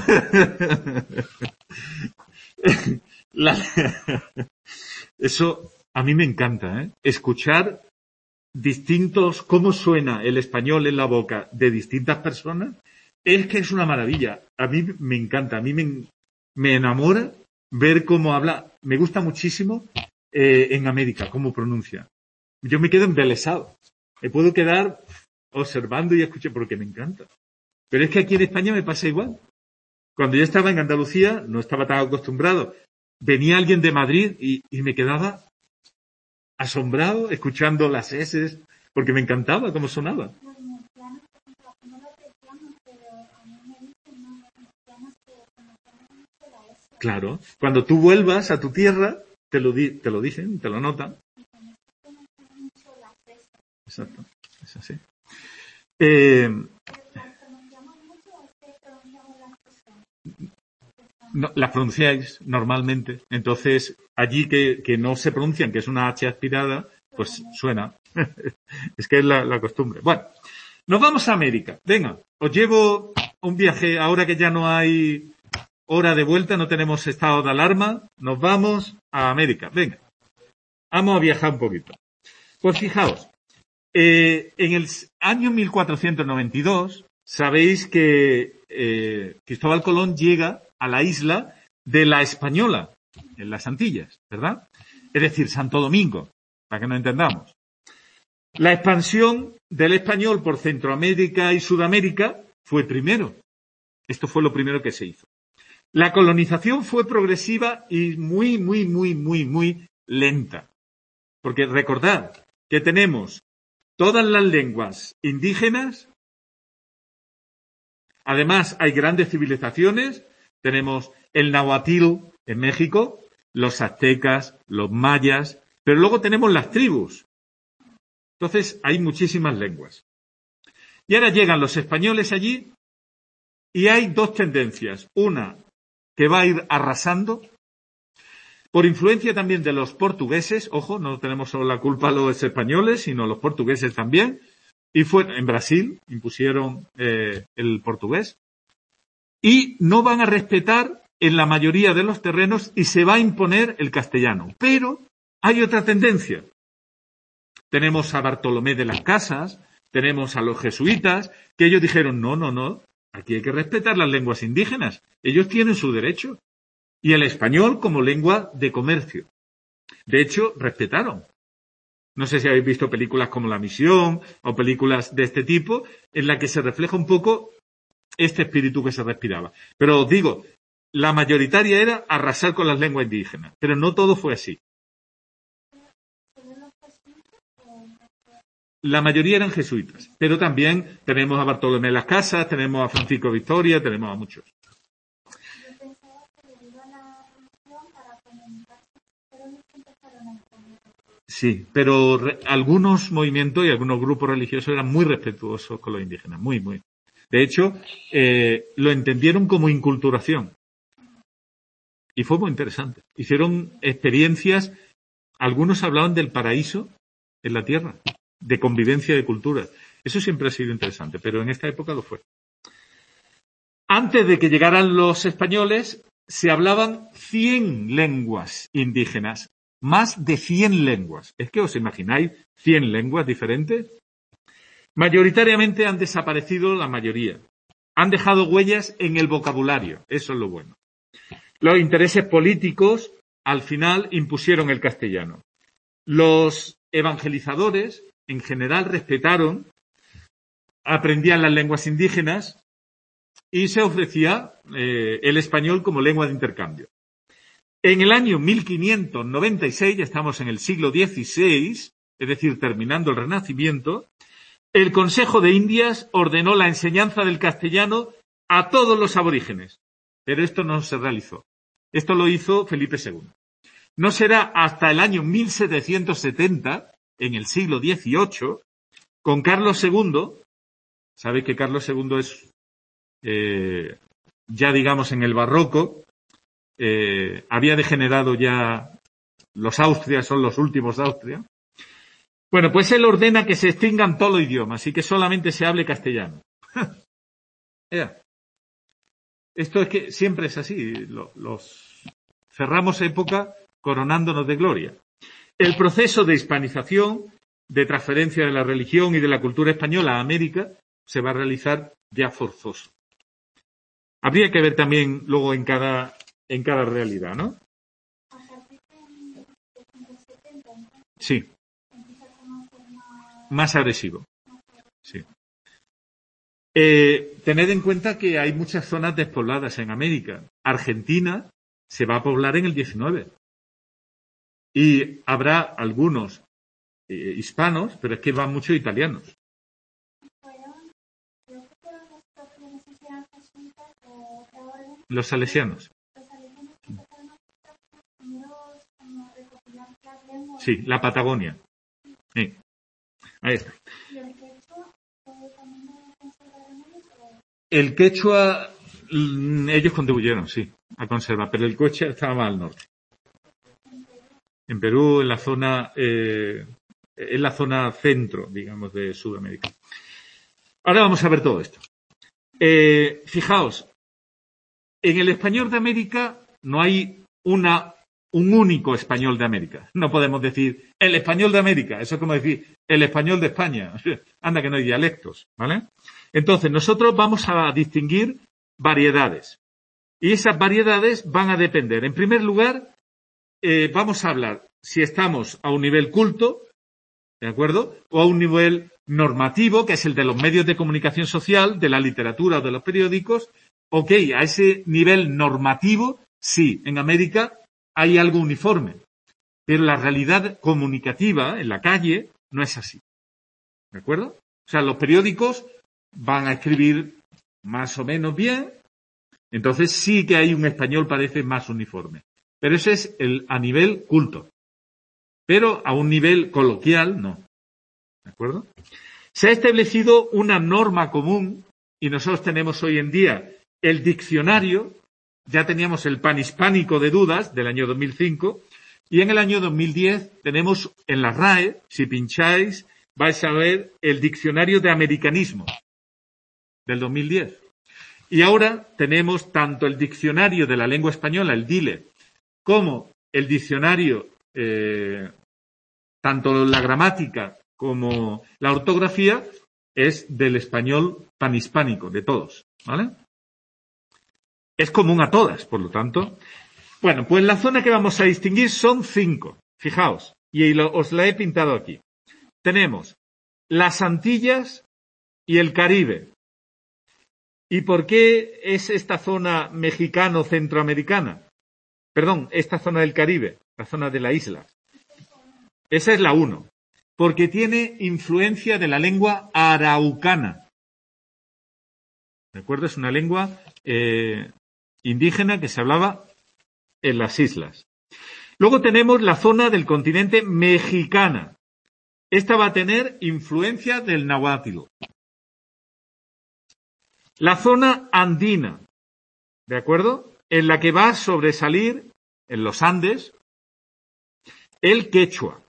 Eso a mí me encanta, ¿eh? Escuchar cómo suena el español en la boca de distintas personas, es que es una maravilla. A mí me encanta, a mí me enamora ver cómo habla. Me gusta muchísimo en América, cómo pronuncia. Yo me quedo embelesado. Me puedo quedar observando y escuchando porque me encanta. Pero es que aquí en España me pasa igual. Cuando yo estaba en Andalucía, no estaba tan acostumbrado. Venía alguien de Madrid y me quedaba asombrado escuchando las S, porque me encantaba cómo sonaba. Claro, cuando tú vuelvas a tu tierra, te lo dicen, te lo notan. Exacto, es así. No, las pronunciáis normalmente. Entonces, allí que no se pronuncian, que es una H aspirada, pues suena. Es que es la costumbre. Bueno, nos vamos a América. Venga, os llevo un viaje ahora que ya no hay hora de vuelta, no tenemos estado de alarma. Nos vamos a América. Venga, vamos a viajar un poquito. Pues fijaos, en el año 1492, sabéis que Cristóbal Colón llega a la isla de la Española, en las Antillas, ¿verdad? Es decir, Santo Domingo, para que nos entendamos. La expansión del español por Centroamérica y Sudamérica fue primero. Esto fue lo primero que se hizo. La colonización fue progresiva y muy lenta. Porque recordad que tenemos todas las lenguas indígenas. Además, hay grandes civilizaciones. Tenemos el náhuatl en México, los aztecas, los mayas, pero luego tenemos las tribus. Entonces, hay muchísimas lenguas. Y ahora llegan los españoles allí y hay dos tendencias. Una, que va a ir arrasando, por influencia también de los portugueses. Ojo, no tenemos solo la culpa los españoles, sino los portugueses también. Y fue en Brasil, impusieron el portugués. Y no van a respetar en la mayoría de los terrenos y se va a imponer el castellano. Pero hay otra tendencia. Tenemos a Bartolomé de las Casas, tenemos a los jesuitas, que ellos dijeron, no, aquí hay que respetar las lenguas indígenas. Ellos tienen su derecho. Y el español como lengua de comercio. De hecho, respetaron. No sé si habéis visto películas como La Misión o películas de este tipo, en la que se refleja un poco este espíritu que se respiraba. Pero os digo, la mayoritaria era arrasar con las lenguas indígenas, pero no todo fue así. La mayoría eran jesuitas, pero también tenemos a Bartolomé de las Casas, tenemos a Francisco Victoria, tenemos a muchos. Sí, pero algunos movimientos y algunos grupos religiosos eran muy respetuosos con los indígenas, muy. De hecho, lo entendieron como inculturación. Y fue muy interesante. Hicieron experiencias, algunos hablaban del paraíso en la tierra, de convivencia de culturas. Eso siempre ha sido interesante, pero en esta época lo fue. Antes de que llegaran los españoles, se hablaban 100 lenguas indígenas. Más de 100 lenguas. ¿Es que os imagináis 100 lenguas diferentes? Mayoritariamente han desaparecido la mayoría. Han dejado huellas en el vocabulario. Eso es lo bueno. Los intereses políticos, al final, impusieron el castellano. Los evangelizadores, en general, respetaron, aprendían las lenguas indígenas y se ofrecía el español como lengua de intercambio. En el año 1596, ya estamos en el siglo XVI, es decir, terminando el Renacimiento, el Consejo de Indias ordenó la enseñanza del castellano a todos los aborígenes. Pero esto no se realizó. Esto lo hizo Felipe II. No será hasta el año 1770, en el siglo XVIII, con Carlos II. Sabéis que Carlos II es, ya digamos, en el barroco. Había degenerado ya, los Austrias son los últimos de Austria. Bueno, pues él ordena que se extingan todos los idiomas y que solamente se hable castellano. Esto es que siempre es así. Cerramos época coronándonos de gloria. El proceso de hispanización, de transferencia de la religión y de la cultura española a América, se va a realizar ya forzoso. Habría que ver también luego en cada en cada realidad, ¿no? Sí. Más agresivo. Sí. Tened en cuenta que hay muchas zonas despobladas en América. Argentina se va a poblar en el 19. Y habrá algunos hispanos, pero es que van muchos italianos. Los salesianos. Sí, la Patagonia. Sí. Ahí está. El quechua, ellos contribuyeron, sí, a conservar, pero el quechua estaba más al norte. En Perú, en la zona centro, digamos, de Sudamérica. Ahora vamos a ver todo esto. Fijaos, en el español de América no hay un único español de América. No podemos decir el español de América. Eso es como decir el español de España. Anda que no hay dialectos, ¿vale? Entonces, nosotros vamos a distinguir variedades. Y esas variedades van a depender. En primer lugar, vamos a hablar si estamos a un nivel culto, ¿de acuerdo? O a un nivel normativo, que es el de los medios de comunicación social, de la literatura o de los periódicos. Ok, a ese nivel normativo, sí, en América hay algo uniforme. Pero la realidad comunicativa en la calle no es así. ¿De acuerdo? O sea, los periódicos van a escribir más o menos bien, entonces sí que hay un español parece más uniforme. Pero ese es a nivel culto. Pero a un nivel coloquial, no. ¿De acuerdo? Se ha establecido una norma común y nosotros tenemos hoy en día el diccionario, ya teníamos el panhispánico de dudas del año 2005 y en el año 2010 tenemos en la RAE, si pincháis, vais a ver el diccionario de americanismo del 2010. Y ahora tenemos tanto el diccionario de la lengua española, el DILE, como el diccionario, tanto la gramática como la ortografía, es del español panhispánico, de todos, ¿vale? Es común a todas, por lo tanto. Bueno, pues la zona que vamos a distinguir son 5. Fijaos, y os la he pintado aquí. Tenemos las Antillas y el Caribe. ¿Y por qué es esta zona mexicano-centroamericana? Perdón, esta zona del Caribe, la zona de la isla. Esa es la 1. Porque tiene influencia de la lengua araucana. ¿De acuerdo? Es una lengua indígena que se hablaba en las islas. Luego tenemos la zona del continente mexicana. Esta va a tener influencia del náhuatl. La zona andina, ¿de acuerdo? En la que va a sobresalir, en los Andes, el quechua.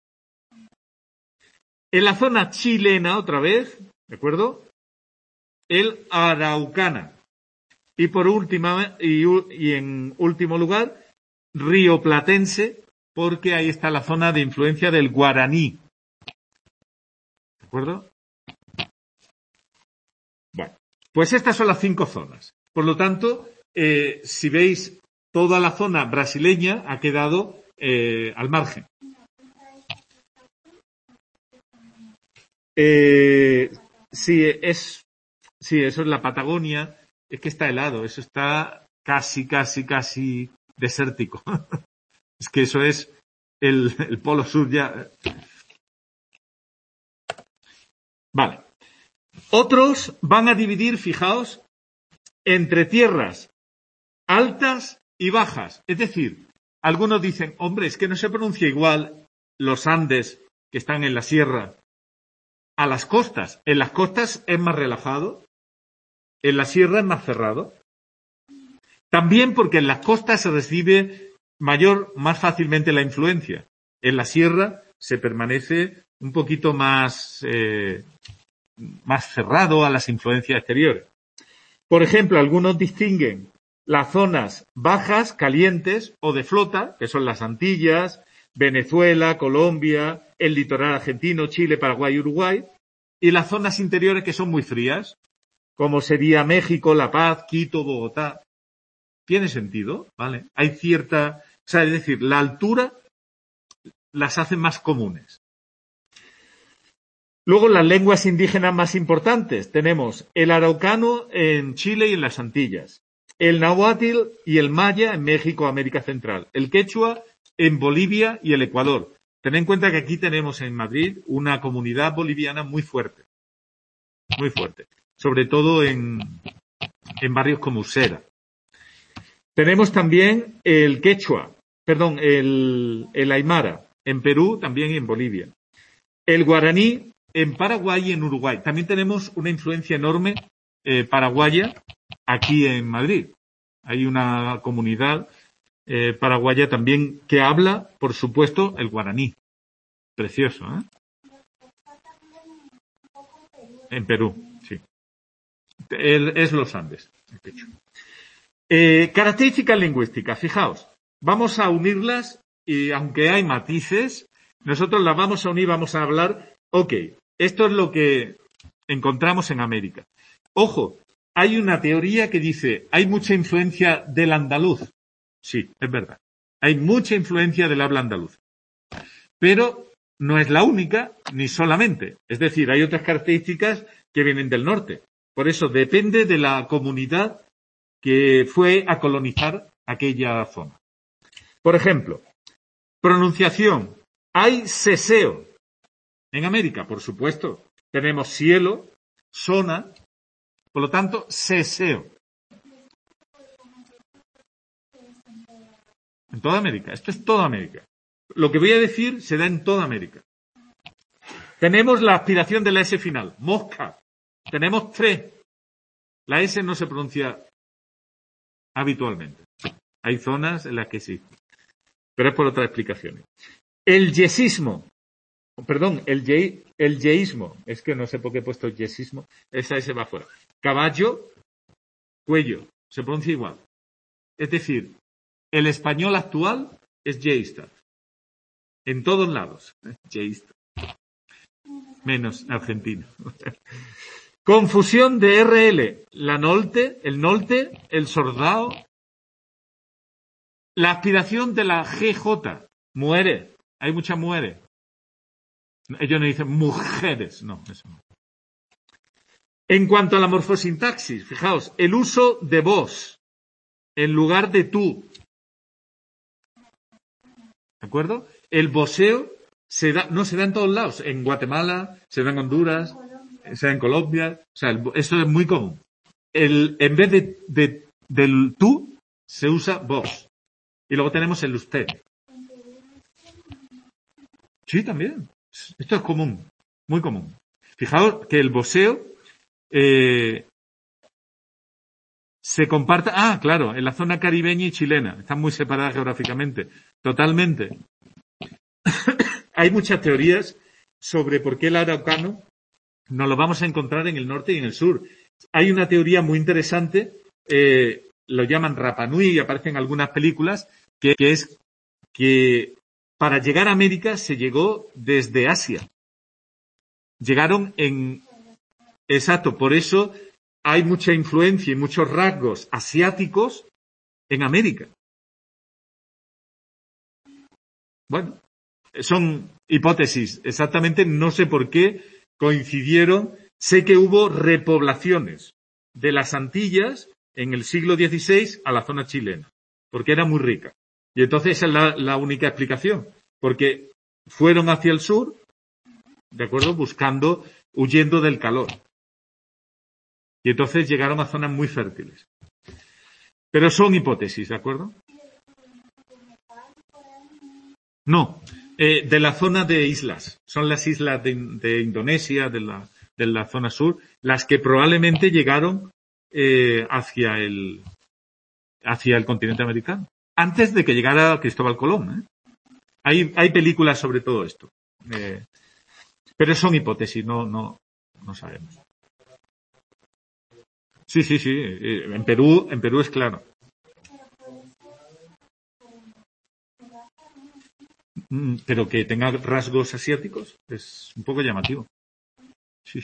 En la zona chilena, otra vez, ¿de acuerdo? El araucana. Y por último, y en último lugar, rioplatense, porque ahí está la zona de influencia del guaraní. ¿De acuerdo? Bueno, pues estas son las 5 zonas. Por lo tanto, si veis, toda la zona brasileña ha quedado al margen. Sí, eso es la Patagonia. Es que está helado, eso está casi desértico. Es que eso es el polo sur ya. Vale. Otros van a dividir, fijaos, entre tierras altas y bajas. Es decir, algunos dicen, hombre, es que no se pronuncia igual los Andes que están en la sierra a las costas. En las costas es más relajado, en la sierra es más cerrado. También porque en las costas se recibe más fácilmente la influencia. En la sierra se permanece un poquito más cerrado a las influencias exteriores. Por ejemplo, algunos distinguen las zonas bajas, calientes o de flota, que son las Antillas, Venezuela, Colombia, el litoral argentino, Chile, Paraguay y Uruguay, y las zonas interiores que son muy frías, como sería México, La Paz, Quito, Bogotá. tiene sentido, ¿vale? Hay cierta, o sea, es decir, la altura las hace más comunes. Luego, las lenguas indígenas más importantes. Tenemos el araucano en Chile y en las Antillas, el náhuatl y el maya en México, América Central, el quechua en Bolivia y el Ecuador. Ten en cuenta que aquí tenemos en Madrid una comunidad boliviana muy fuerte, sobre todo en barrios como Usera. Tenemos también el quechua, el aymara, en Perú también y en Bolivia. El guaraní en Paraguay y en Uruguay. También tenemos una influencia enorme paraguaya aquí en Madrid. Hay una comunidad paraguaya también que habla, por supuesto, el guaraní. Precioso, ¿eh? En Perú, sí. Es los Andes, el quechua. Características lingüísticas, fijaos, vamos a unirlas y aunque hay matices, nosotros las vamos a unir, vamos a hablar, esto es lo que encontramos en América. Ojo, hay una teoría que dice, hay mucha influencia del andaluz. Sí, es verdad. Hay mucha influencia del habla andaluz. Pero no es la única, ni solamente. Es decir, hay otras características que vienen del norte. Por eso depende de la comunidad que fue a colonizar aquella zona. Por ejemplo, pronunciación. Hay seseo. En América, por supuesto, tenemos cielo, zona, por lo tanto, seseo. En toda América. Esto es toda América. Lo que voy a decir se da en toda América. Tenemos la aspiración de la S final. Mosca. Tenemos 3. La S no se pronuncia habitualmente. Hay zonas en las que sí. Pero es por otras explicaciones. El yesismo. Perdón, el yeísmo. Es que no sé por qué he puesto yesismo. Esa S va fuera. Caballo, cuello. Se pronuncia igual. Es decir, el español actual es yeísta. En todos lados. Yeísta. Menos argentino. Confusión de RL. La nolte, el nolte, el sordao. La aspiración de la GJ. Muere. Hay muchas mujeres. Ellos no dicen mujeres. No, eso no. En cuanto a la morfosintaxis, fijaos, el uso de vos en lugar de tú. ¿De acuerdo? El voseo no se da en todos lados. En Guatemala, se da en Honduras, se da en Colombia. O sea, eso es muy común. En vez del tú, se usa vos. Y luego tenemos el usted. Sí, también. Esto es común. Muy común. Fijaos que el voseo se comparte. Ah, claro, en la zona caribeña y chilena. Están muy separadas geográficamente. Totalmente. Hay muchas teorías sobre por qué el araucano nos lo vamos a encontrar en el norte y en el sur. Hay una teoría muy interesante, lo llaman Rapa Nui y aparece en algunas películas, que es que para llegar a América se llegó desde Asia. Llegaron Exacto, por eso hay mucha influencia y muchos rasgos asiáticos en América. Bueno, son hipótesis. Exactamente, no sé por qué coincidieron. Sé que hubo repoblaciones de las Antillas en el siglo XVI a la zona chilena, porque era muy rica. Y entonces esa es la única explicación, porque fueron hacia el sur, ¿de acuerdo? Huyendo del calor. Y entonces llegaron a zonas muy fértiles. Pero son hipótesis, ¿de acuerdo? No, de la zona de islas. Son las islas de Indonesia, de la zona sur, las que probablemente llegaron hacia el continente americano. Antes de que llegara Cristóbal Colón. Hay películas sobre todo esto. Pero son hipótesis, no sabemos. Sí. En Perú es claro. Pero que tenga rasgos asiáticos es un poco llamativo. Sí.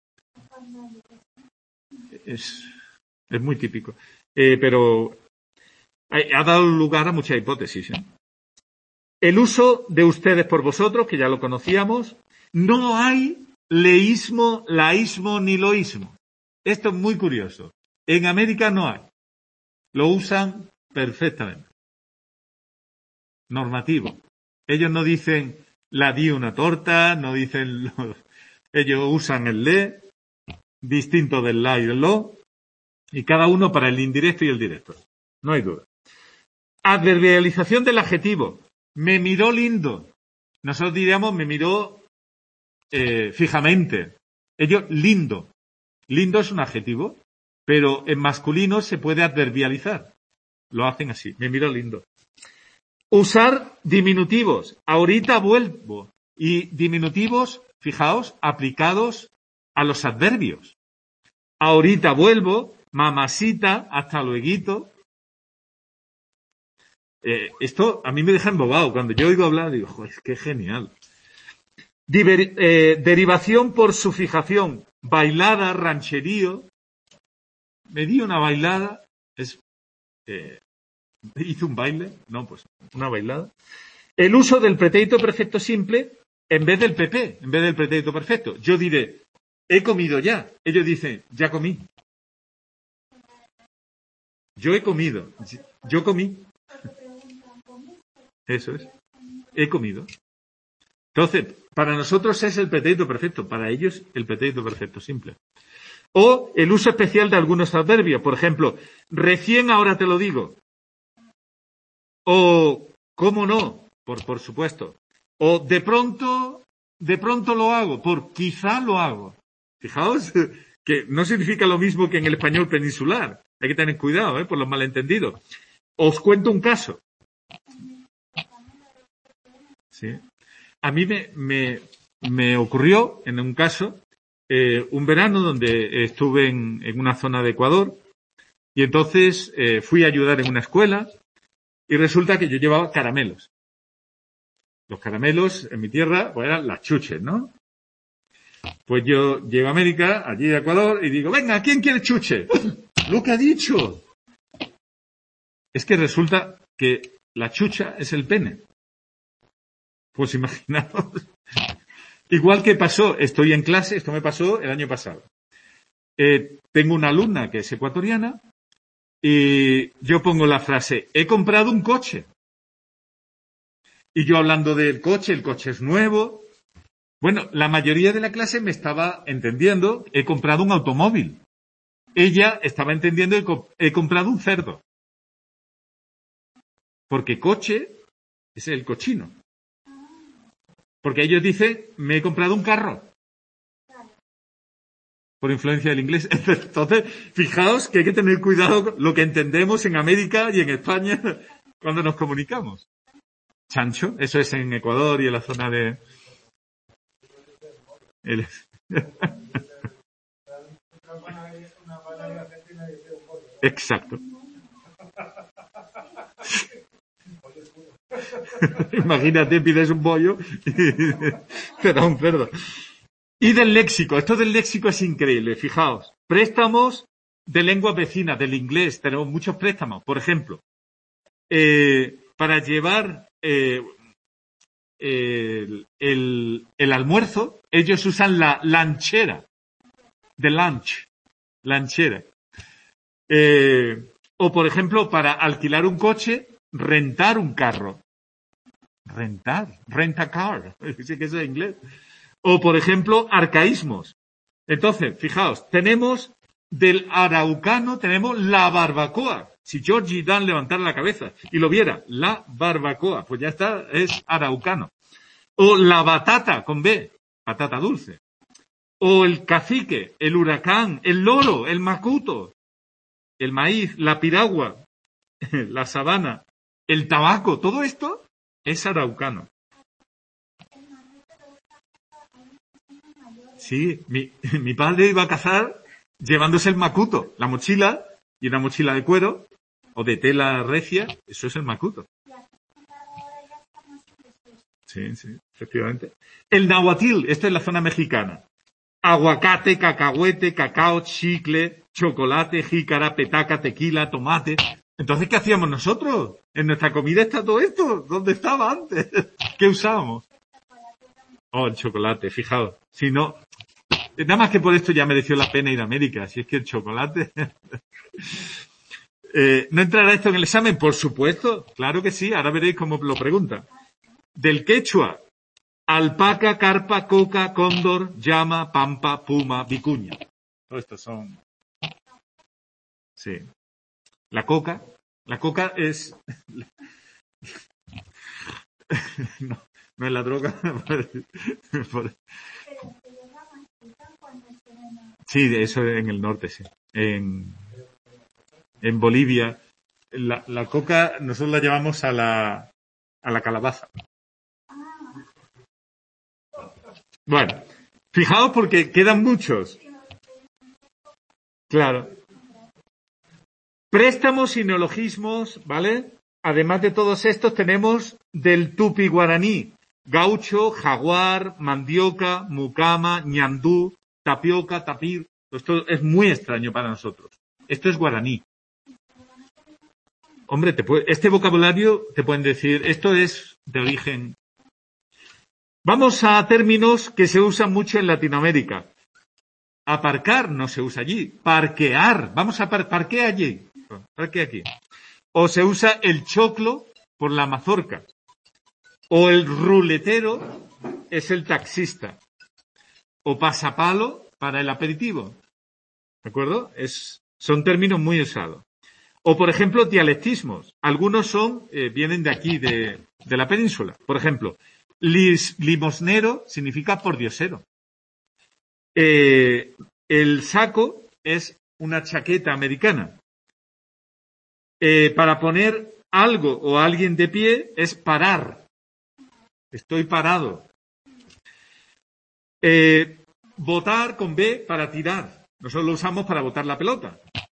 Es muy típico. Pero Ha dado lugar a muchas hipótesis, ¿eh? El uso de ustedes por vosotros, que ya lo conocíamos. No hay leísmo, laísmo ni loísmo. Esto es muy curioso. En América no hay. Lo usan perfectamente. Normativo. Ellos no dicen la di una torta, no dicen... Ellos usan el le, distinto del la y del lo, y cada uno para el indirecto y el directo. No hay duda. Adverbialización del adjetivo. Me miró lindo. Nosotros diríamos me miró fijamente. Ellos, lindo. Lindo es un adjetivo, pero en masculino se puede adverbializar. Lo hacen así. Me miró lindo. Usar diminutivos. Ahorita vuelvo. Y diminutivos, fijaos, aplicados a los adverbios. Ahorita vuelvo, mamacita, hasta lueguito. Esto a mí me deja embobado. Cuando yo oigo hablar, digo, joder, qué genial. Derivación por su fijación. Bailada, rancherío. Me di una bailada. ¿Hizo un baile? No, pues una bailada. El uso del pretérito perfecto simple en vez del PP, en vez del pretérito perfecto. Yo diré, he comido ya. Ellos dicen, ya comí. Yo he comido. Yo comí. Eso es. He comido. Entonces, para nosotros es el pretérito perfecto. Para ellos, el pretérito perfecto simple. O el uso especial de algunos adverbios. Por ejemplo, recién ahora te lo digo. O, ¿cómo no? Por supuesto. O de pronto lo hago. Por quizá lo hago. Fijaos que no significa lo mismo que en el español peninsular. Hay que tener cuidado, por los malentendidos. Os cuento un caso. Sí. A mí me ocurrió en un caso, un verano donde estuve en una zona de Ecuador y entonces fui a ayudar en una escuela y resulta que yo llevaba caramelos. Los caramelos en mi tierra pues eran las chuches, ¿no? Pues yo llego a América, allí a Ecuador, y digo, venga, ¿quién quiere chuche? Lo que ha dicho. Es que resulta que la chucha es el pene. Pues imaginaos. Igual que pasó, estoy en clase, esto me pasó el año pasado. Tengo una alumna que es ecuatoriana y yo pongo la frase, he comprado un coche. Y yo hablando del coche, el coche es nuevo. Bueno, la mayoría de la clase me estaba entendiendo, he comprado un automóvil. Ella estaba entendiendo, he comprado un cerdo. Porque coche es el cochino. Porque ellos dicen, me he comprado un carro. Por influencia del inglés. Entonces, fijaos que hay que tener cuidado con lo que entendemos en América y en España cuando nos comunicamos. Chancho, eso es en Ecuador y en la zona de... Exacto. Imagínate, pides un pollo y te da un cerdo. Y del léxico. Esto del léxico es increíble. Fijaos. Préstamos de lenguas vecinas, del inglés. Tenemos muchos préstamos. Por ejemplo, para llevar el almuerzo, ellos usan la lanchera. De lunch. Lanchera. O, por ejemplo, para alquilar un coche, rentar un carro. Rentar. Rent a car. Sí que eso es inglés. O, por ejemplo, arcaísmos. Entonces, fijaos, tenemos del araucano, tenemos la barbacoa. Si Georgie Dan levantara la cabeza y lo viera, la barbacoa, pues ya está, es araucano. O la batata, con B, patata dulce. O el cacique, el huracán, el loro, el macuto, el maíz, la piragua, la sabana, el tabaco, todo esto es araucano. Sí, mi padre iba a cazar llevándose el macuto, la mochila, y una mochila de cuero, o de tela recia, eso es el macuto. Sí, sí, efectivamente. El nahuatil, esta es la zona mexicana. Aguacate, cacahuete, cacao, chicle, chocolate, jícara, petaca, tequila, tomate. Entonces, ¿qué hacíamos nosotros? En nuestra comida está todo esto. ¿Dónde estaba antes? ¿Qué usábamos? Oh, el chocolate, fijaos. Si no, nada más que por esto ya mereció la pena ir a América. Si es que el chocolate... ¿No entrará esto en el examen? Por supuesto. Claro que sí. Ahora veréis cómo lo pregunta. Del quechua. Alpaca, carpa, coca, cóndor, llama, pampa, puma, vicuña. Todo esto son... Sí. La coca es... no, no es la droga. Sí, eso en el norte, sí. En Bolivia. La coca nosotros la llevamos a la calabaza. Bueno, fijaos porque quedan muchos. Claro. Préstamos y neologismos, ¿vale? Además de todos estos tenemos del tupi guaraní, gaucho, jaguar, mandioca, mucama, ñandú, tapioca, tapir. Esto es muy extraño para nosotros. Esto es guaraní. Hombre, este vocabulario te pueden decir, esto es de origen. Vamos a términos que se usan mucho en Latinoamérica. Aparcar no se usa allí. Parquear. Vamos a parquear allí. Parquea aquí. O se usa el choclo por la mazorca. O el ruletero es el taxista. O pasapalo para el aperitivo. ¿De acuerdo? Son términos muy usados. O, por ejemplo, dialectismos. Algunos vienen de aquí, de la península. Por ejemplo, limosnero significa pordiosero. El saco es una chaqueta americana. Para poner algo o alguien de pie es parar. Estoy parado. Botar con B para tirar. Nosotros lo usamos para botar la pelota.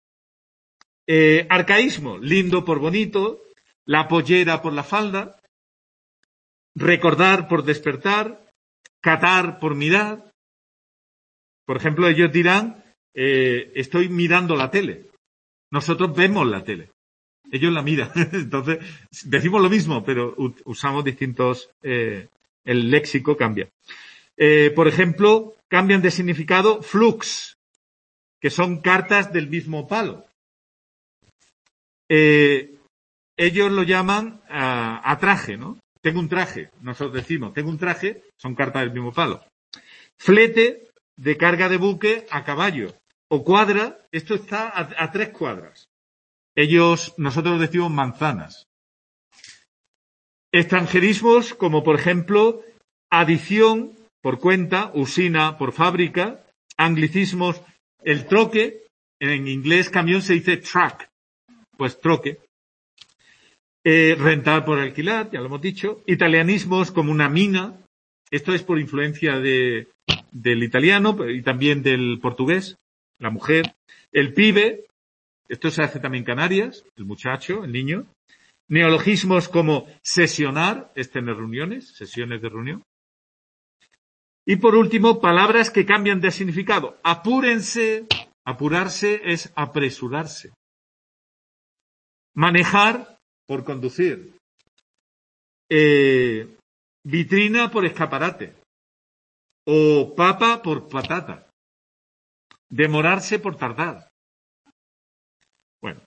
Arcaísmo, lindo por bonito, la pollera por la falda, recordar por despertar, catar por mirar. Por ejemplo, ellos dirán, estoy mirando la tele. Nosotros vemos la tele. Ellos la miran. Entonces, decimos lo mismo, pero usamos distintos, el léxico cambia. Por ejemplo, cambian de significado flux, que son cartas del mismo palo. Ellos lo llaman a traje, ¿no? Tengo un traje. Nosotros decimos, tengo un traje, son cartas del mismo palo. Flete, de carga de buque a caballo. O cuadra, esto está a 3 cuadras. Nosotros decimos manzanas. Extranjerismos, como por ejemplo, adición por cuenta, usina por fábrica, anglicismos, el troque, en inglés camión se dice truck, pues troque. Rentar por alquilar, ya lo hemos dicho. Italianismos como una mina, esto es por influencia del italiano y también del portugués, la mujer. El pibe, esto se hace también en Canarias, el muchacho, el niño. Neologismos como sesionar, es tener reuniones, sesiones de reunión. Y por último, palabras que cambian de significado. Apúrense, apurarse es apresurarse. Manejar por conducir. Vitrina por escaparate. O papa por patata. Demorarse por tardar. Bueno.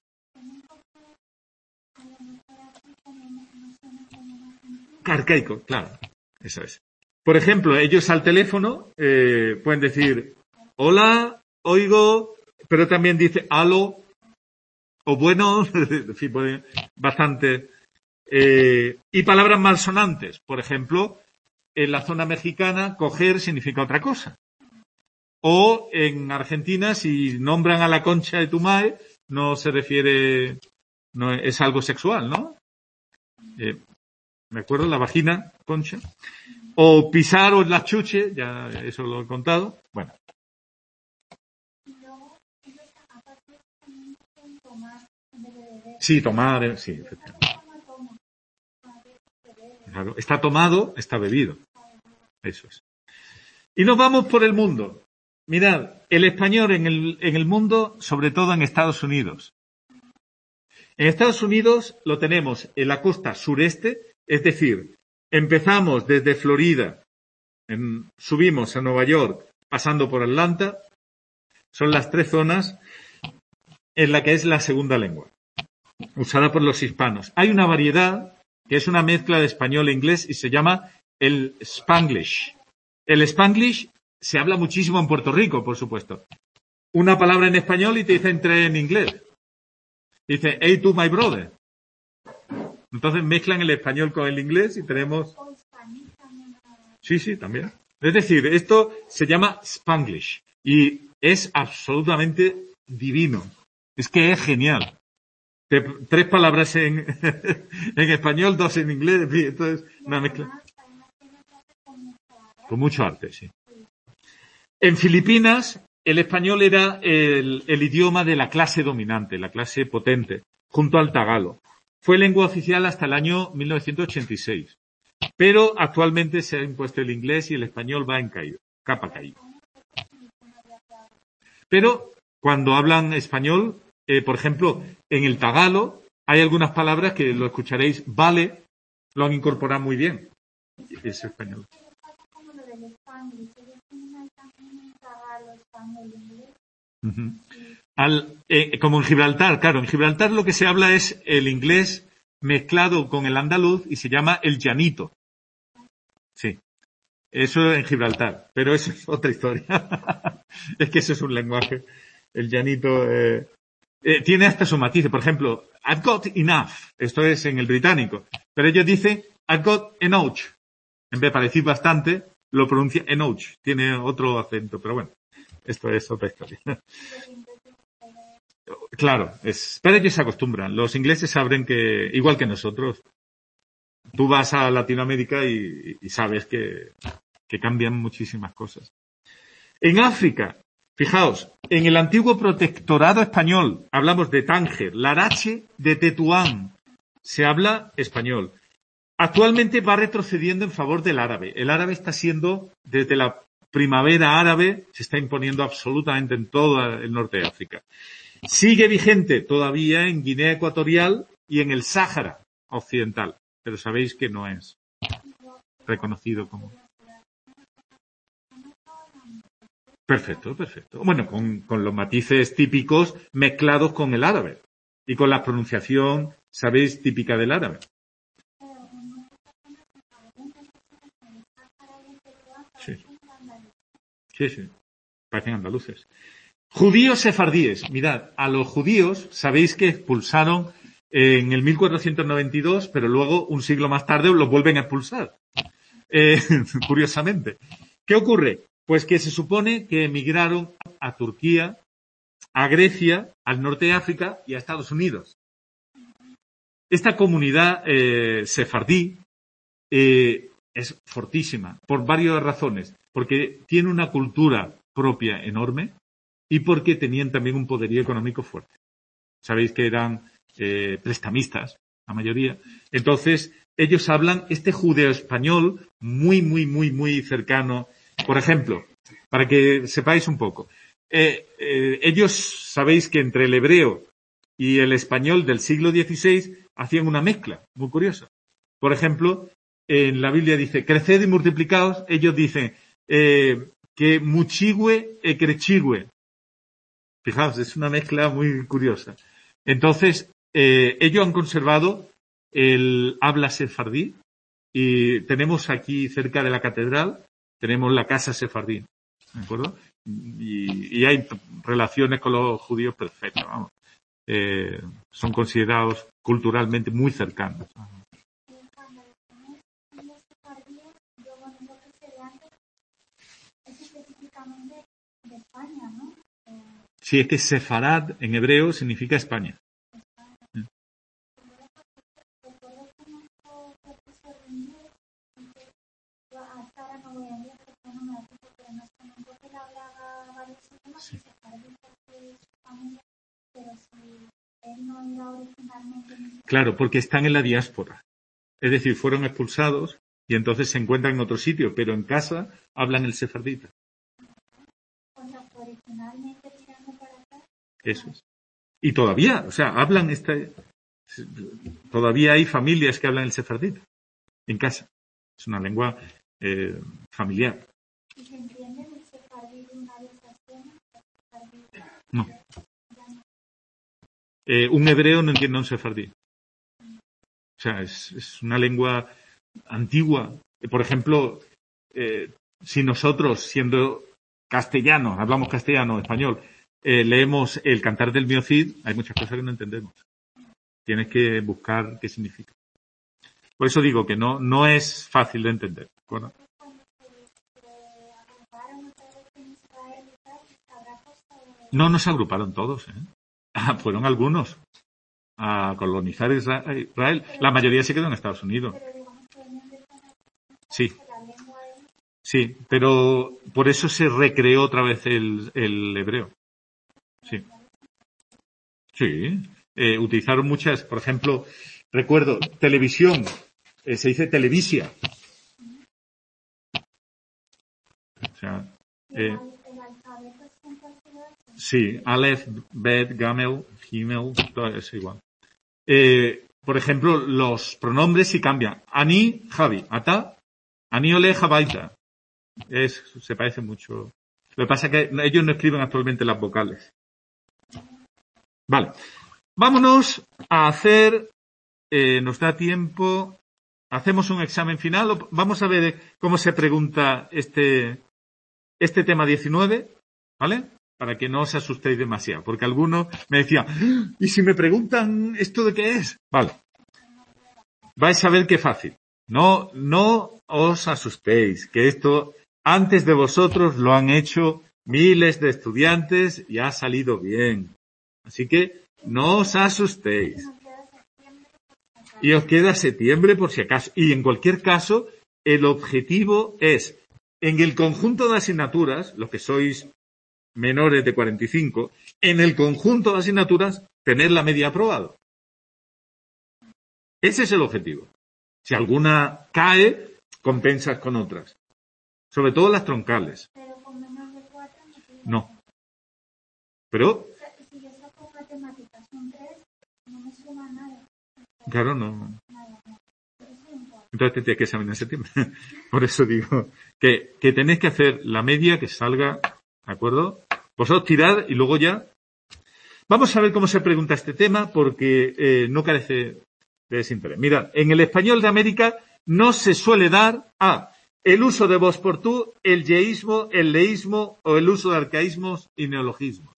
Arcaico, claro. Eso es. Por ejemplo, ellos al teléfono pueden decir hola, oigo, pero también dice aló o bueno, en fin, bastante. Y palabras malsonantes. Por ejemplo, en la zona mexicana, coger significa otra cosa. O en Argentina, si nombran a la concha de tu madre, no se refiere, no es algo sexual, ¿no? Me acuerdo, la vagina, concha. O pisar o la chuche, ya eso lo he contado. Bueno. Sí, tomar, sí, efectivamente. Claro, está tomado, está bebido. Eso es. Y nos vamos por el mundo. Mirad, el español en el mundo, sobre todo en Estados Unidos. En Estados Unidos lo tenemos en la costa sureste, es decir, empezamos desde Florida, subimos a Nueva York, pasando por Atlanta. Son las 3 zonas en la que es la segunda lengua, usada por los hispanos. Hay una variedad que es una mezcla de español e inglés y se llama el Spanglish. El Spanglish se habla muchísimo en Puerto Rico, por supuesto. Una palabra en español y te dicen 3 en inglés. Dice, hey, tú, my brother. Entonces mezclan el español con el inglés y tenemos... Sí, también. Es decir, esto se llama Spanglish y es absolutamente divino. Es que es genial. 3 palabras en español, 2 en inglés, en fin, entonces una mezcla. Con mucho arte, sí. En Filipinas, el español era el idioma de la clase dominante, la clase potente, junto al tagalo. Fue lengua oficial hasta el año 1986. Pero actualmente se ha impuesto el inglés y el español va en caído, capa caída. Pero cuando hablan español, por ejemplo, en el tagalo hay algunas palabras que lo escucharéis, vale, lo han incorporado muy bien. Es español. Uh-huh. Como en Gibraltar, claro, en Gibraltar lo que se habla es el inglés mezclado con el andaluz y se llama el llanito. Sí, eso en Gibraltar, pero eso es otra historia. Es que eso es un lenguaje. El llanito tiene hasta su matiz. Por ejemplo, I've got enough. Esto es en el británico. Pero ellos dicen I've got enough. En vez de decir bastante, lo pronuncia enough. Tiene otro acento, pero bueno, esto es otra historia. Claro, pero ellos se acostumbran. Los ingleses saben que, igual que nosotros, tú vas a Latinoamérica y sabes que cambian muchísimas cosas. En África, fijaos, en el antiguo protectorado español, hablamos de Tánger, Larache, de Tetuán, se habla español. Actualmente va retrocediendo en favor del árabe. El árabe está siendo, desde la primavera árabe, se está imponiendo absolutamente en todo el norte de África. Sigue vigente todavía en Guinea Ecuatorial y en el Sáhara Occidental, pero sabéis que no es reconocido como... Perfecto. Bueno, con los matices típicos mezclados con el árabe y con la pronunciación, sabéis, típica del árabe. Sí. Parecen andaluces. Judíos sefardíes. Mirad, a los judíos sabéis que expulsaron en el 1492, pero luego, un siglo más tarde, los vuelven a expulsar. Curiosamente. ¿Qué ocurre? Pues que se supone que emigraron a Turquía, a Grecia, al norte de África y a Estados Unidos. Esta comunidad sefardí es fortísima por varias razones. Porque tiene una cultura propia enorme y porque tenían también un poderío económico fuerte. Sabéis que eran prestamistas, la mayoría. Entonces, ellos hablan este judeo-español muy cercano. Por ejemplo, para que sepáis un poco, ellos sabéis que entre el hebreo y el español del siglo XVI hacían una mezcla muy curiosa. Por ejemplo, en la Biblia dice, creced y multiplicaos, ellos dicen que muchigüe e crechigüe. Fijaos, es una mezcla muy curiosa. Entonces, ellos han conservado el habla sefardí y tenemos aquí cerca de la catedral, tenemos la casa sefardí, ¿de acuerdo? Y hay relaciones con los judíos perfectas, vamos. Son considerados culturalmente muy cercanos. Sí, es que Sefarad en hebreo significa España. Sí. Claro, porque están en la diáspora. Es decir, fueron expulsados y entonces se encuentran en otro sitio, pero en casa hablan el sefardita. Eso es. Y todavía, o sea, hablan todavía hay familias que hablan el sefardí en casa. Es una lengua familiar. ¿Y se entiende el sefardí de una habitación? No. Un hebreo no entiende un sefardí. O sea, es una lengua antigua. Por ejemplo, si nosotros, siendo castellanos, hablamos castellano, español, leemos el Cantar del Mio Cid, hay muchas cosas que no entendemos. Tienes que buscar qué significa. Por eso digo que no es fácil de entender. ¿Verdad? No se agruparon todos, fueron algunos a colonizar Israel. La mayoría se quedó en Estados Unidos. Sí, pero por eso se recreó otra vez el hebreo. Sí. Utilizaron muchas, por ejemplo, recuerdo, televisión, se dice televisia. O sea, sí, Aleph, Bet, Gamel, Gimel, todo es igual. Por ejemplo, los pronombres sí cambian. Ani, Javi, Ata, Ani, Ole, Jabaita. Se parece mucho. Lo que pasa es que ellos no escriben actualmente las vocales. Vale. Vámonos a hacer, nos da tiempo, hacemos un examen final. Vamos a ver cómo se pregunta este tema 19, ¿vale? Para que no os asustéis demasiado, porque algunos me decían, ¿y si me preguntan esto de qué es? Vale. Vais a ver qué fácil. No os asustéis, que esto antes de vosotros lo han hecho miles de estudiantes y ha salido bien. Así que no os asustéis. Y os queda septiembre por si acaso. Y en cualquier caso, el objetivo es, en el conjunto de asignaturas, los que sois menores de 45, en el conjunto de asignaturas, tener la media aprobado. Ese es el objetivo. Si alguna cae, compensas con otras. Sobre todo las troncales. Pero con menos de 4 no. Pero si yo saco matemáticas son 3, no me suma nada. Claro, no. Entonces te tienes que examinar en septiembre. Por eso digo que tenéis que hacer la media que salga, ¿de acuerdo? Vosotros tirad y luego ya. Vamos a ver cómo se pregunta este tema porque no carece de desinterés. Mirad, en el español de América no se suele dar el uso de vos por tú, el yeísmo, el leísmo o el uso de arcaísmos y neologismos.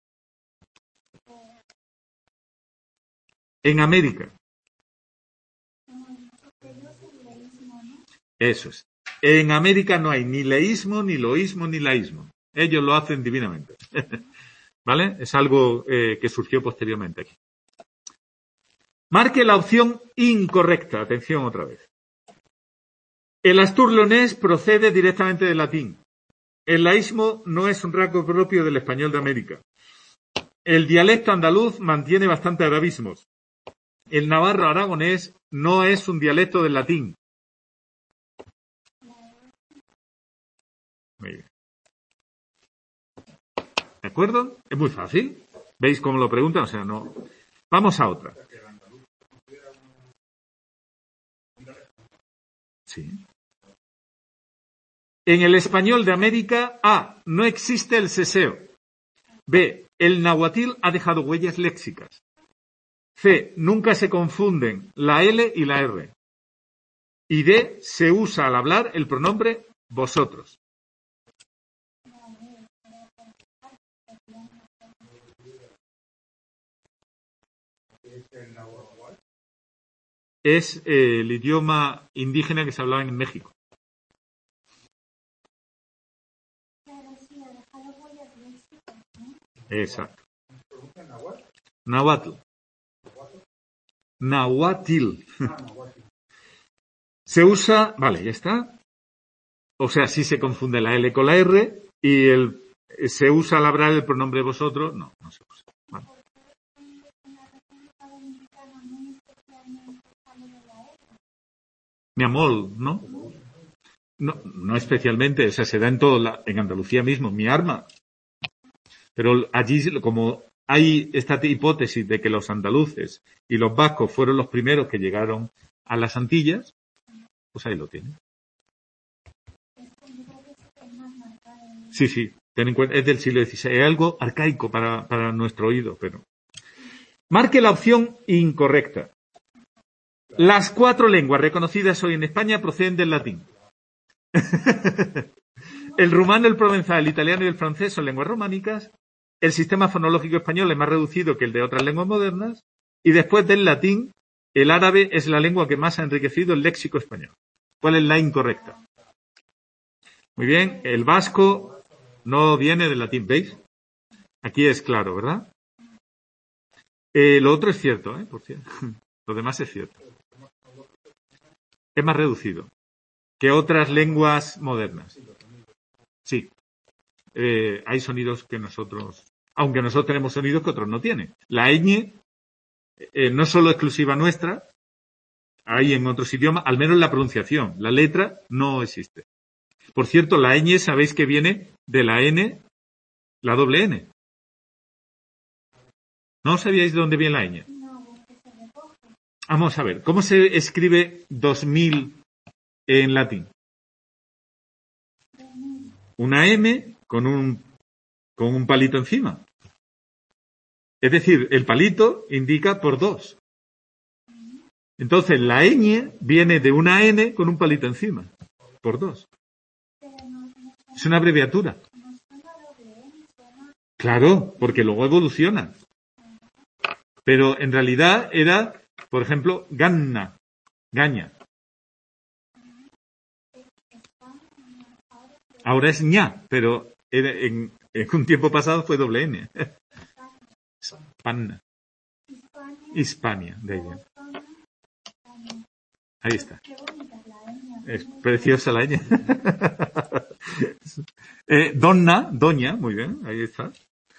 En América. Eso es. En América no hay ni leísmo, ni loísmo, ni laísmo. Ellos lo hacen divinamente. ¿Vale? Es algo que surgió posteriormente aquí. Marque la opción incorrecta. Atención otra vez. El astur-leonés procede directamente del latín. El laísmo no es un rasgo propio del español de América. El dialecto andaluz mantiene bastante arabismos. El navarro aragonés no es un dialecto del latín. Muy bien. ¿De acuerdo? Es muy fácil. ¿Veis cómo lo preguntan? O sea, no. Vamos a otra. Sí. En el español de América, A, no existe el seseo. B, el nahuatil ha dejado huellas léxicas. C, nunca se confunden la L y la R. Y D, se usa al hablar el pronombre vosotros. Es el idioma indígena que se hablaba en México. Exacto. Nahuatl. Nahuatil. Se usa, vale, ya está. O sea, sí se confunde la L con la R y se usa al hablar el pronombre vosotros. No se usa. Vale. Mi amor, ¿no? No especialmente, o sea, se da en Andalucía mismo, mi arma. Pero allí, como hay esta hipótesis de que los andaluces y los vascos fueron los primeros que llegaron a las Antillas, pues ahí lo tienen. Sí, sí, ten en cuenta, es del siglo XVI, es algo arcaico para nuestro oído, pero... Marque la opción incorrecta. Las 4 lenguas reconocidas hoy en España proceden del latín. El rumano, el provenzal, el italiano y el francés son lenguas románicas. El sistema fonológico español es más reducido que el de otras lenguas modernas. Y después del latín, el árabe es la lengua que más ha enriquecido el léxico español. ¿Cuál es la incorrecta? Muy bien, el vasco no viene del latín, ¿veis? Aquí es claro, ¿verdad? Lo otro es cierto, por cierto. Lo demás es cierto. Es más reducido que otras lenguas modernas. Sí. Hay sonidos que nosotros, aunque nosotros tenemos sonidos que otros no tienen. La ñ no es solo exclusiva nuestra, hay en otros idiomas, al menos la pronunciación. La letra no existe. Por cierto, la ñ sabéis que viene de la N, la doble N. ¿No sabíais de dónde viene la ñ? Vamos a ver, ¿cómo se escribe 2000 en latín? Una M con un palito encima. Es decir, el palito indica por 2. Entonces, la ñ viene de una N con un palito encima, por 2. Es una abreviatura. Claro, porque luego evoluciona. Pero en realidad era, por ejemplo, ganna, gaña. Ahora es ña, pero en un tiempo pasado fue doble N. Hispania. Hispania, de ahí viene. Ahí está. Es preciosa la ñ. Donna, doña, muy bien, ahí está.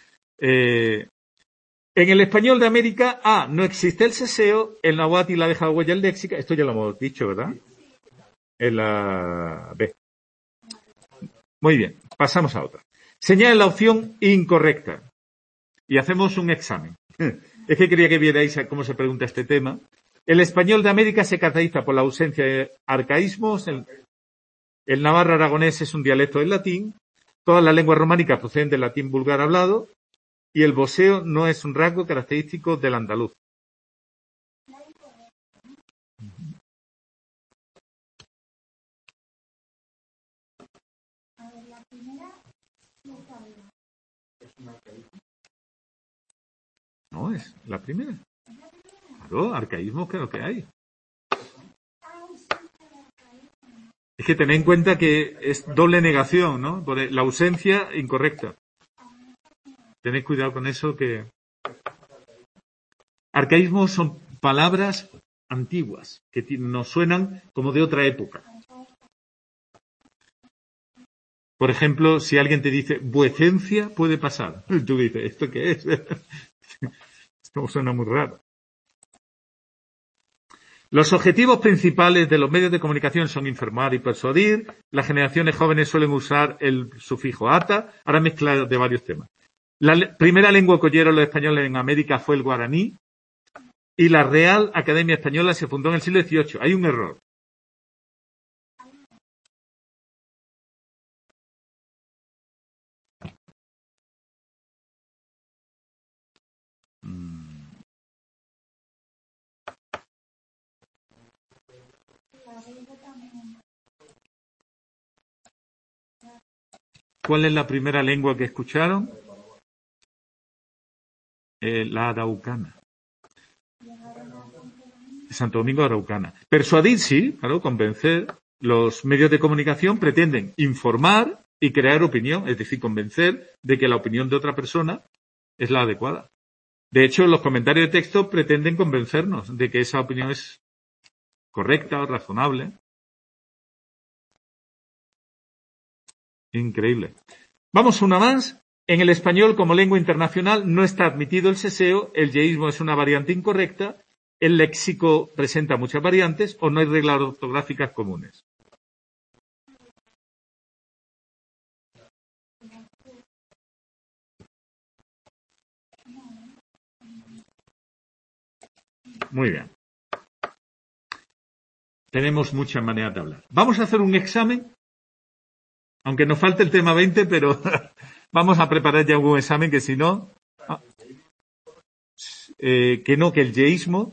En el español de América, no existe el seseo, el náhuatl la ha dejado huella léxica, esto ya lo hemos dicho, ¿verdad? En la B. Muy bien, pasamos a otra. Señala la opción incorrecta. Y hacemos un examen. Es que quería que vierais cómo se pregunta este tema. El español de América se caracteriza por la ausencia de arcaísmos. El navarro aragonés es un dialecto del latín. Todas las lenguas románicas proceden del latín vulgar hablado. Y el voseo no es un rasgo característico del andaluz. No, es la primera. Claro, arcaísmo creo que hay. Es que tened en cuenta que es doble negación, ¿no? Por la ausencia incorrecta. Tened cuidado con eso que... Arcaísmos son palabras antiguas, que nos suenan como de otra época. Por ejemplo, si alguien te dice vuecencia, puede pasar. Tú dices, ¿esto qué es? Esto suena muy raro. Los objetivos principales de los medios de comunicación son informar y persuadir. Las generaciones jóvenes suelen usar el sufijo ata. Ahora mezcla de varios temas. La primera lengua que oyeron los españoles en América fue el guaraní. Y la Real Academia Española se fundó en el siglo XVIII. Hay un error. ¿Cuál es la primera lengua que escucharon? La araucana. Santo Domingo araucana. Persuadir, sí, claro, convencer. Los medios de comunicación pretenden informar y crear opinión, es decir, convencer de que la opinión de otra persona es la adecuada. De hecho, los comentarios de texto pretenden convencernos de que esa opinión es correcta o razonable. Increíble. Vamos una más. En el español, como lengua internacional, no está admitido el seseo, el yeísmo es una variante incorrecta, el léxico presenta muchas variantes o no hay reglas ortográficas comunes. Muy bien. Tenemos muchas maneras de hablar. Vamos a hacer un examen, aunque nos falte el tema 20, pero vamos a preparar ya un examen que si no... que el yeísmo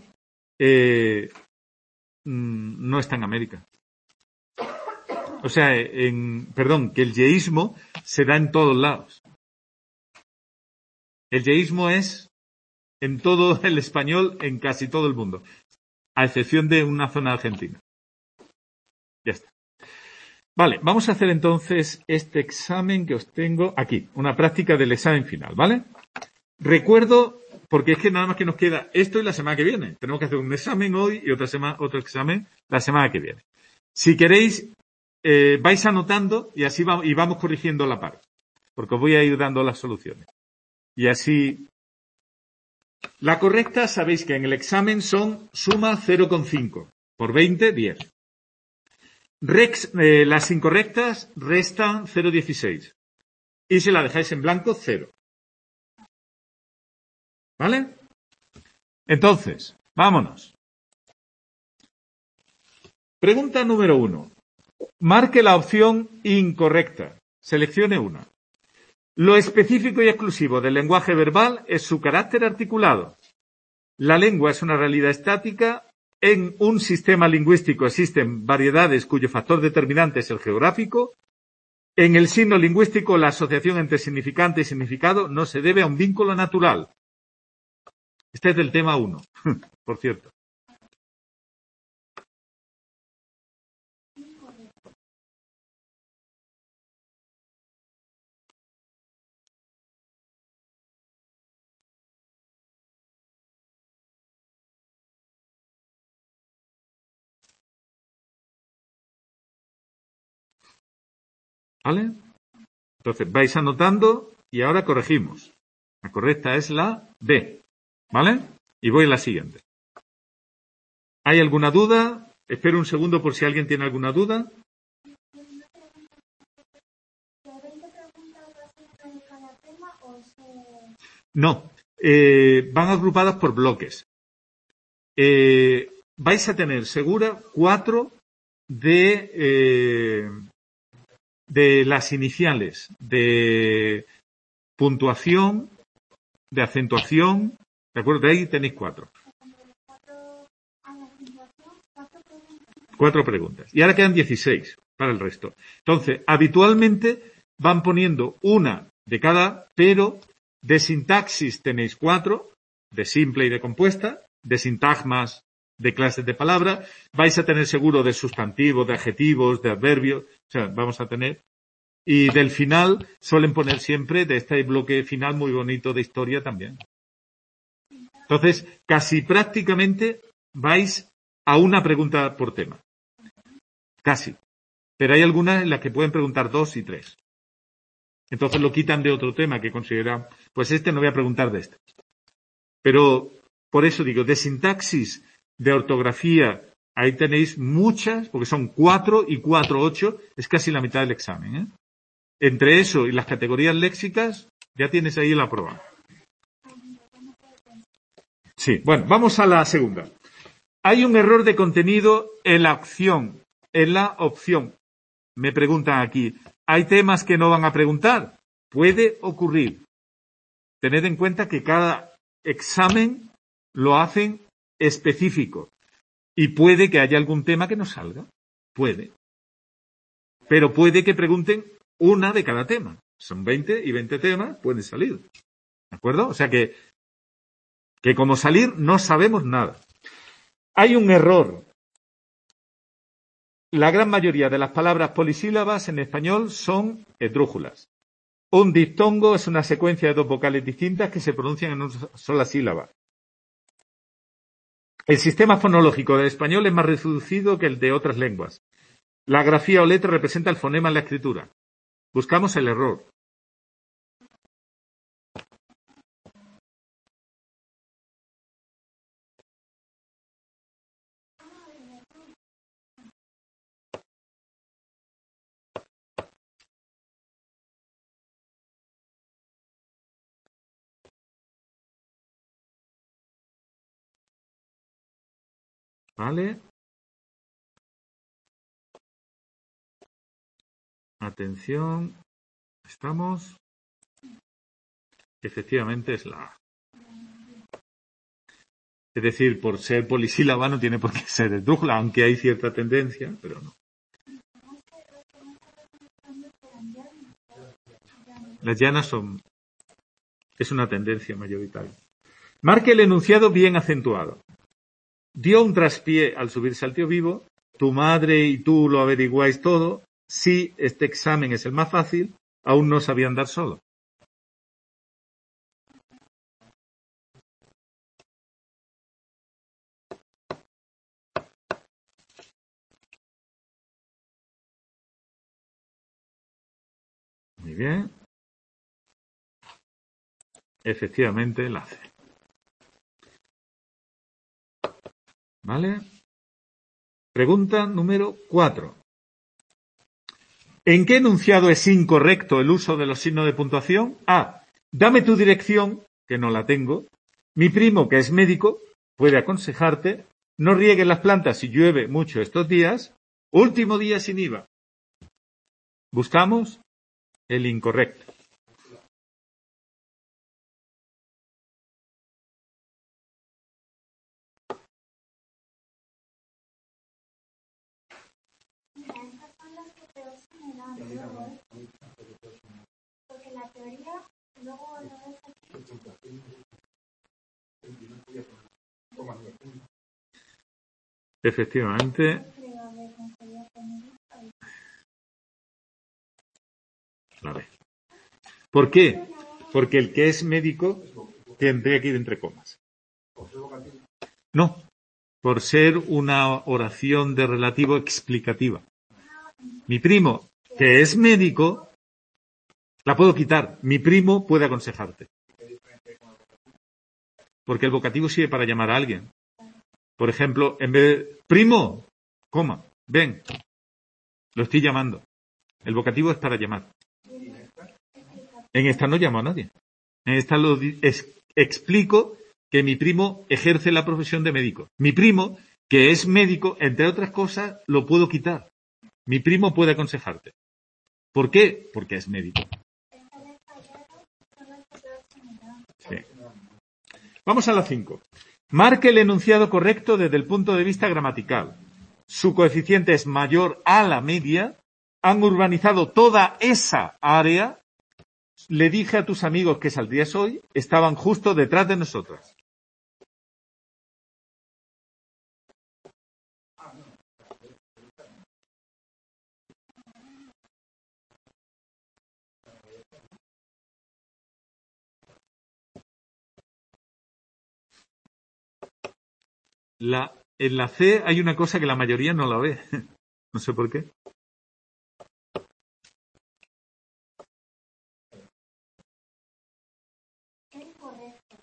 no está en América. O sea, que el yeísmo se da en todos lados. El yeísmo es en todo el español, en casi todo el mundo, a excepción de una zona argentina. Ya está. Vale, vamos a hacer entonces este examen que os tengo aquí, una práctica del examen final, ¿vale? Recuerdo, porque es que nada más que nos queda esto y la semana que viene. Tenemos que hacer un examen hoy y otro examen la semana que viene. Si queréis, vais anotando y así vamos corrigiendo la par, porque os voy a ir dando las soluciones. Y así, la correcta, sabéis que en el examen son suma 0,5 por 20, 10. Las incorrectas restan 0,16. Y si la dejáis en blanco, 0. ¿Vale? Entonces, vámonos. Pregunta número 1. Marque la opción incorrecta. Seleccione una. Lo específico y exclusivo del lenguaje verbal es su carácter articulado. La lengua es una realidad estática. En un sistema lingüístico existen variedades cuyo factor determinante es el geográfico. En el signo lingüístico, la asociación entre significante y significado no se debe a un vínculo natural. Este es del tema 1, por cierto. ¿Vale? Entonces, vais anotando y ahora corregimos. La correcta es la B. ¿Vale? Y voy a la siguiente. ¿Hay alguna duda? Espero un segundo por si alguien tiene alguna duda. No. Van agrupadas por bloques. Vais a tener segura 4 de las iniciales de puntuación, de acentuación. ¿De acuerdo? De ahí tenéis 4. 4 preguntas. Y ahora quedan 16 para el resto. Entonces, habitualmente van poniendo una de cada, pero de sintaxis tenéis 4, de simple y de compuesta, de sintagmas, de clases de palabra. Vais a tener seguro de sustantivos, de adjetivos, de adverbios. O sea, vamos a tener. Y del final suelen poner siempre de este bloque final muy bonito de historia también. Entonces, casi prácticamente vais a una pregunta por tema. Casi. Pero hay algunas en las que pueden preguntar 2 y 3. Entonces lo quitan de otro tema que consideran, pues no voy a preguntar de este. Pero, por eso digo, de sintaxis, de ortografía, ahí tenéis muchas, porque son 4 y 4, 8, es casi la mitad del examen, ¿eh? Entre eso y las categorías léxicas, ya tienes ahí la prueba. Sí, bueno, vamos a la segunda. Hay un error de contenido en la opción. Me preguntan aquí, ¿hay temas que no van a preguntar? Puede ocurrir. Tened en cuenta que cada examen lo hacen específico. Y puede que haya algún tema que no salga. Puede. Pero puede que pregunten una de cada tema. Son 20 y 20 temas pueden salir. ¿De acuerdo? O sea que como salir no sabemos nada. Hay un error. La gran mayoría de las palabras polisílabas en español son esdrújulas. Un diptongo es una secuencia de 2 vocales distintas que se pronuncian en una sola sílaba. El sistema fonológico del español es más reducido que el de otras lenguas. La grafía o letra representa el fonema en la escritura. Buscamos el error. ¿Vale? Atención. ¿Estamos? Efectivamente es la A. Es decir, por ser polisílaba no tiene por qué ser esdrújula, aunque hay cierta tendencia, pero no. Las llanas es una tendencia mayoritaria. Marque el enunciado bien acentuado. Dio un traspié al subirse al tío vivo. Tu madre y tú lo averiguáis todo. Sí, este examen es el más fácil. Aún no sabía andar solo. Muy bien. Efectivamente, la C. ¿Vale? Pregunta número 4. ¿En qué enunciado es incorrecto el uso de los signos de puntuación? A. Dame tu dirección, que no la tengo. Mi primo, que es médico, puede aconsejarte. No riegues las plantas si llueve mucho estos días. Último día sin IVA. Buscamos el incorrecto. Mira, estas son las que peor se me dan luego, porque la teoría luego lo ves aquí. Efectivamente, Creo, a ver, cómo sería poner esto. la B. ¿Por qué? Porque el que es médico tendría que ir entre comas. No, por ser una oración de relativo explicativa. Mi primo, que es médico, la puedo quitar. Mi primo puede aconsejarte. Porque el vocativo sirve para llamar a alguien. Por ejemplo, en vez de primo, coma, ven, lo estoy llamando. El vocativo es para llamar. En esta no llamo a nadie. En esta explico que mi primo ejerce la profesión de médico. Mi primo, que es médico, entre otras cosas, lo puedo quitar. Mi primo puede aconsejarte. ¿Por qué? Porque es médico. Sí. Vamos a la 5. Marque el enunciado correcto desde el punto de vista gramatical. Su coeficiente es mayor a la media. Han urbanizado toda esa área. Le dije a tus amigos que saldrías hoy. Estaban justo detrás de nosotras. En la C hay una cosa que la mayoría no la ve. No sé por qué. Es correcto.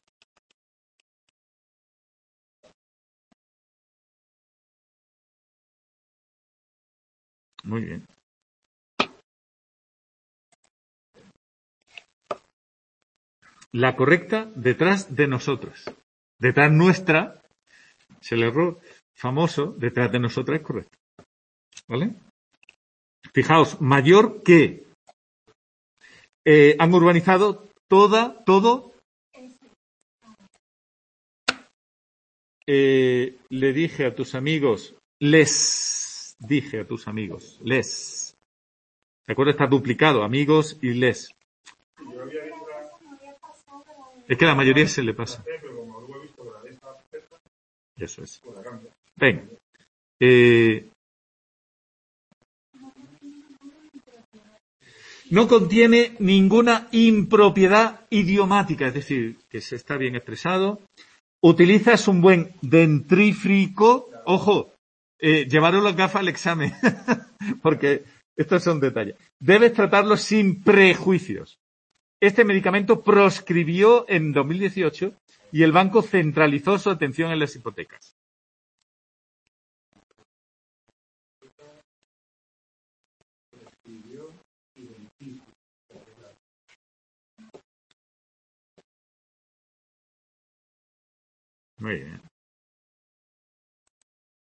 Muy bien. La correcta detrás de nosotros. Detrás nuestra, es el error famoso, detrás de nosotras es correcto. ¿Vale? Fijaos, mayor que han urbanizado todo. Le dije a tus amigos, les dije a tus amigos, les. ¿De acuerdo? Está duplicado, amigos y les. Es que a la mayoría se le pasa. Eso es. Venga. No contiene ninguna impropiedad idiomática, es decir, que se está bien expresado. Utilizas un buen dentrífrico. Ojo, llevaros las gafas al examen, porque estos son detalles. Debes tratarlo sin prejuicios. Este medicamento proscribió en 2018 y el banco centralizó su atención en las hipotecas. Muy bien.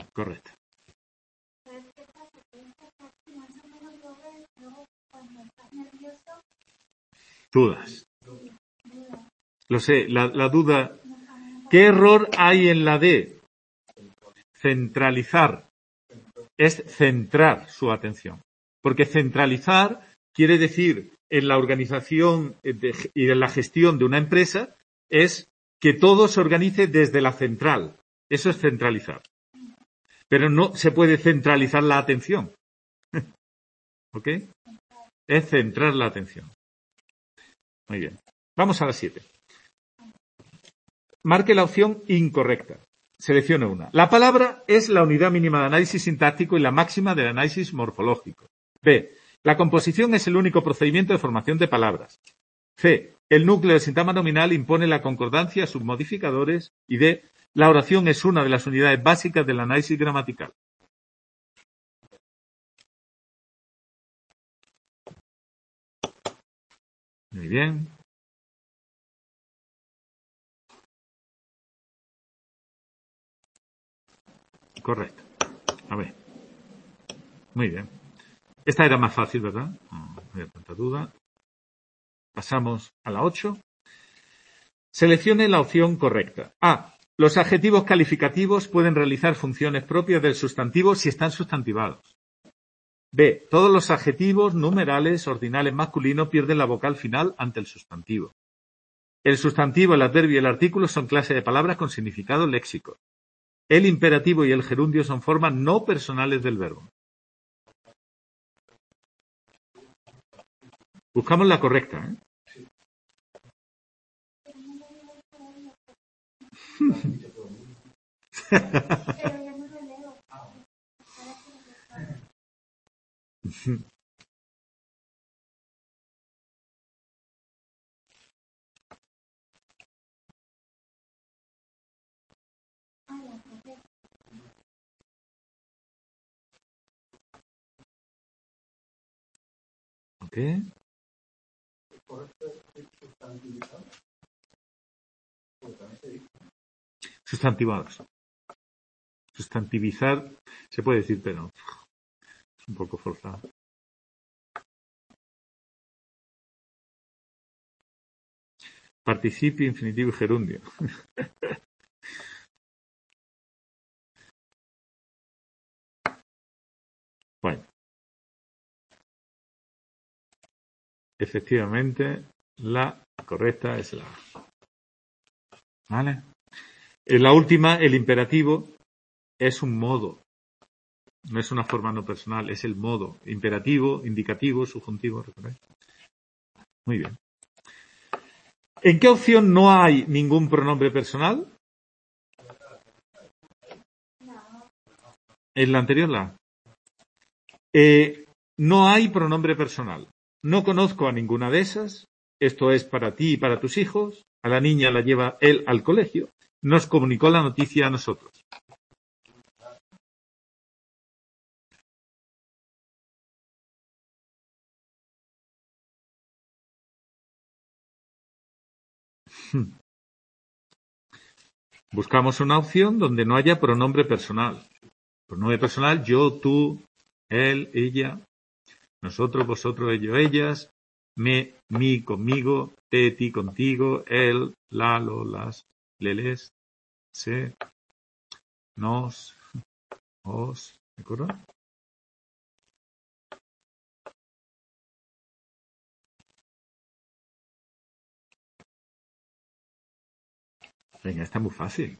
Correcto. Pero es que pasa que esta parte más o menos lo ves, luego cuando estás nervioso, Dudas. dudas. Lo sé, la duda. No sabemos. ¿Qué error hay en la D? Centralizar. Es centrar su atención. Porque centralizar quiere decir, en la organización y en la gestión de una empresa, es que todo se organice desde la central. Eso es centralizar. Pero no se puede centralizar la atención. ¿Ok? Es centrar la atención. Muy bien. Vamos a la 7. Marque la opción incorrecta. Seleccione una. La palabra es la unidad mínima de análisis sintáctico y la máxima del análisis morfológico. B. La composición es el único procedimiento de formación de palabras. C. El núcleo del sintagma nominal impone la concordancia a sus modificadores. Y D. La oración es una de las unidades básicas del análisis gramatical. Muy bien. Correcto. A ver. Muy bien. Esta era más fácil, ¿verdad? No había tanta duda. Pasamos a la 8. Seleccione la opción correcta. A. Los adjetivos calificativos pueden realizar funciones propias del sustantivo si están sustantivados. B. Todos los adjetivos numerales ordinales masculinos pierden la vocal final ante el sustantivo. El sustantivo, el adverbio y el artículo son clases de palabras con significado léxico. El imperativo y el gerundio son formas no personales del verbo. Buscamos la correcta, ¿eh? Pero yo no lo leo. ¿Ok? Sustantivados. Sustantivizar se puede decir, pero es un poco forzado. Participio, infinitivo y gerundio. Bueno. Efectivamente, la correcta es la A. ¿Vale? En la última, el imperativo es un modo. No es una forma no personal, es el modo. Imperativo, indicativo, subjuntivo, ¿recordáis? Muy bien. ¿En qué opción no hay ningún pronombre personal? En la anterior, la A. No hay pronombre personal. No conozco a ninguna de esas. Esto es para ti y para tus hijos. A la niña la lleva él al colegio. Nos comunicó la noticia a nosotros. Buscamos una opción donde no haya pronombre personal. Pronombre personal, yo, tú, él, ella, nosotros, vosotros, ellos, ellas, me, mí, conmigo, te, ti, contigo, él, la, lo, las, leles, se, nos, os, ¿de acuerdo? Venga, está muy fácil.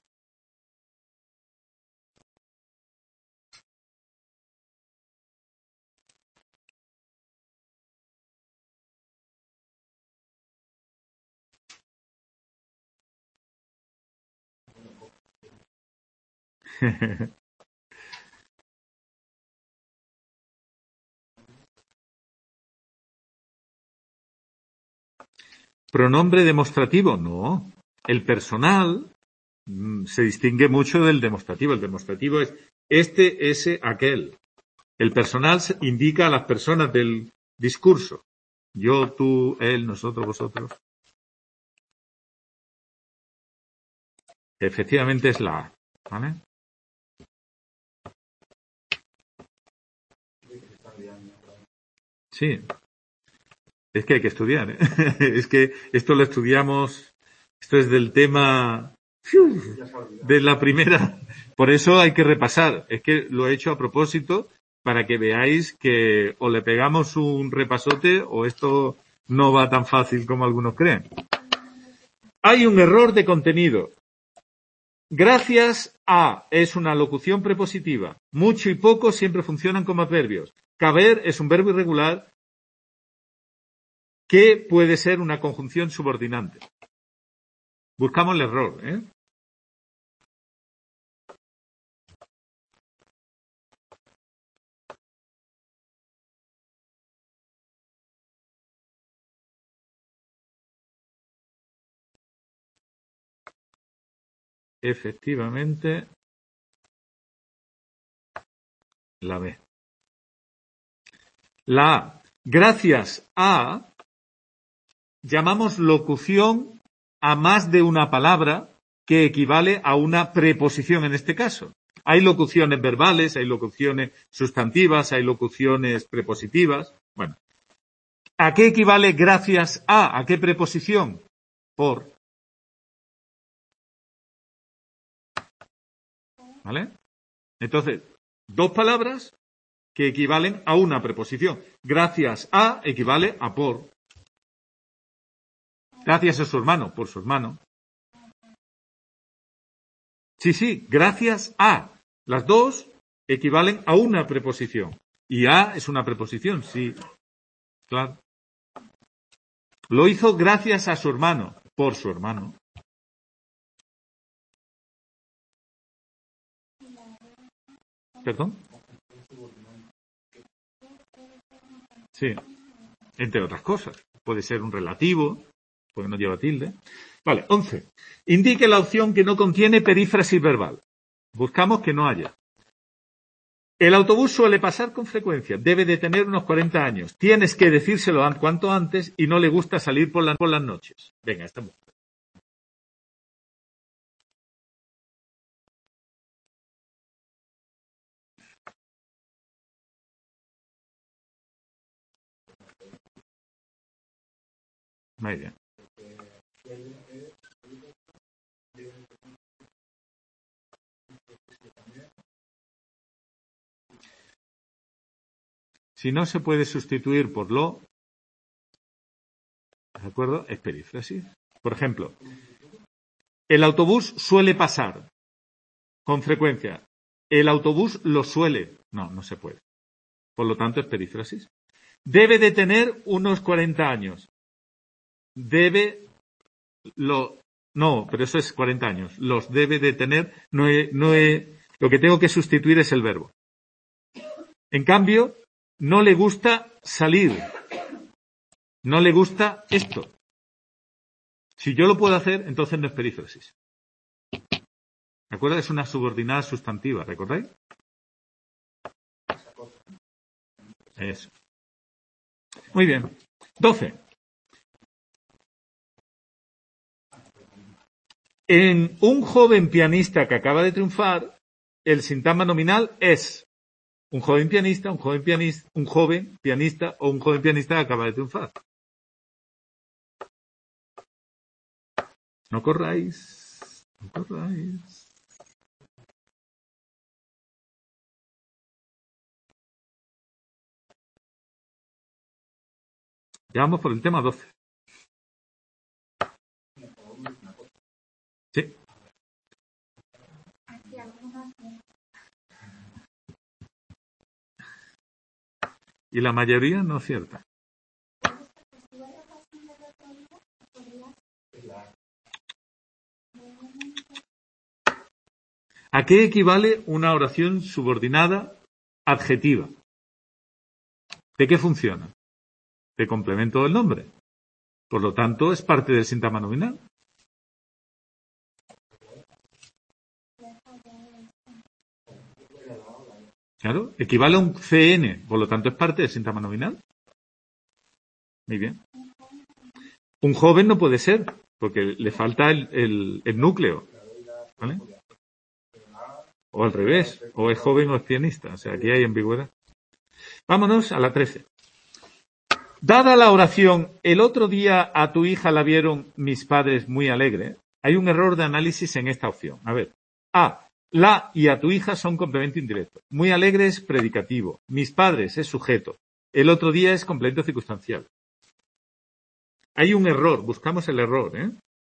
Pronombre demostrativo, no. El personal se distingue mucho del demostrativo. El demostrativo es este, ese, aquel. El personal indica a las personas del discurso. Yo, tú, él, nosotros, vosotros. Efectivamente es la A. ¿Vale? Sí. Es que hay que estudiar, ¿eh? Es que esto lo estudiamos, esto es del tema de la primera. Por eso hay que repasar. Es que lo he hecho a propósito para que veáis que o le pegamos un repasote o esto no va tan fácil como algunos creen. Hay un error de contenido. Gracias a es una locución prepositiva. Mucho y poco siempre funcionan como adverbios. Caber es un verbo irregular que puede ser una conjunción subordinante. Buscamos el error, ¿eh? Efectivamente, la B. La A. Gracias a, llamamos locución a más de una palabra que equivale a una preposición en este caso. Hay locuciones verbales, hay locuciones sustantivas, hay locuciones prepositivas. Bueno, ¿a qué equivale gracias a? ¿A qué preposición? Por. ¿Vale? Entonces, dos palabras que equivalen a una preposición. Gracias a equivale a por. Gracias a su hermano, por su hermano. Sí, gracias a. Las dos equivalen a una preposición. Y a es una preposición, sí. Claro. Lo hizo gracias a su hermano, por su hermano. ¿Perdón? Sí. Entre otras cosas. Puede ser un relativo, porque no lleva tilde. Vale, 11. Indique la opción que no contiene perífrasis verbal. Buscamos que no haya. El autobús suele pasar con frecuencia. Debe de tener unos 40 años. Tienes que decírselo cuanto antes y no le gusta salir por las noches. Venga, estamos. Muy bien. Si no se puede sustituir por lo, ¿de acuerdo? Es perífrasis. Por ejemplo, el autobús suele pasar con frecuencia. El autobús lo suele. No, no se puede. Por lo tanto, es perífrasis. Debe de tener unos 40 años. No, pero eso es 40 años. Los debe de tener. Lo que tengo que sustituir es el verbo. En cambio, no le gusta salir. No le gusta esto. Si yo lo puedo hacer, entonces no es perífrasis. ¿De acuerdo? Es una subordinada sustantiva, ¿recordáis? Eso. Muy bien. 12. En un joven pianista que acaba de triunfar, el sintagma nominal es un joven pianista, un joven pianista o un joven pianista que acaba de triunfar. No corráis, no corráis. Ya vamos por el tema 12. Sí. Y la mayoría no acierta. ¿A qué equivale una oración subordinada adjetiva? ¿De qué funciona? De complemento del nombre. Por lo tanto, es parte del sintagma nominal. Claro, equivale a un CN, por lo tanto es parte del sintagma nominal. Muy bien. Un joven no puede ser, porque le falta el núcleo. ¿Vale? O al revés, o es joven o es pianista. O sea, aquí hay ambigüedad. Vámonos a la 13. Dada la oración, el otro día a tu hija la vieron mis padres muy alegre. Hay un error de análisis en esta opción. A ver. A. La y a tu hija son complemento indirecto. Muy alegre es predicativo. Mis padres es sujeto. El otro día es complemento circunstancial. Hay un error. Buscamos el error, ¿eh?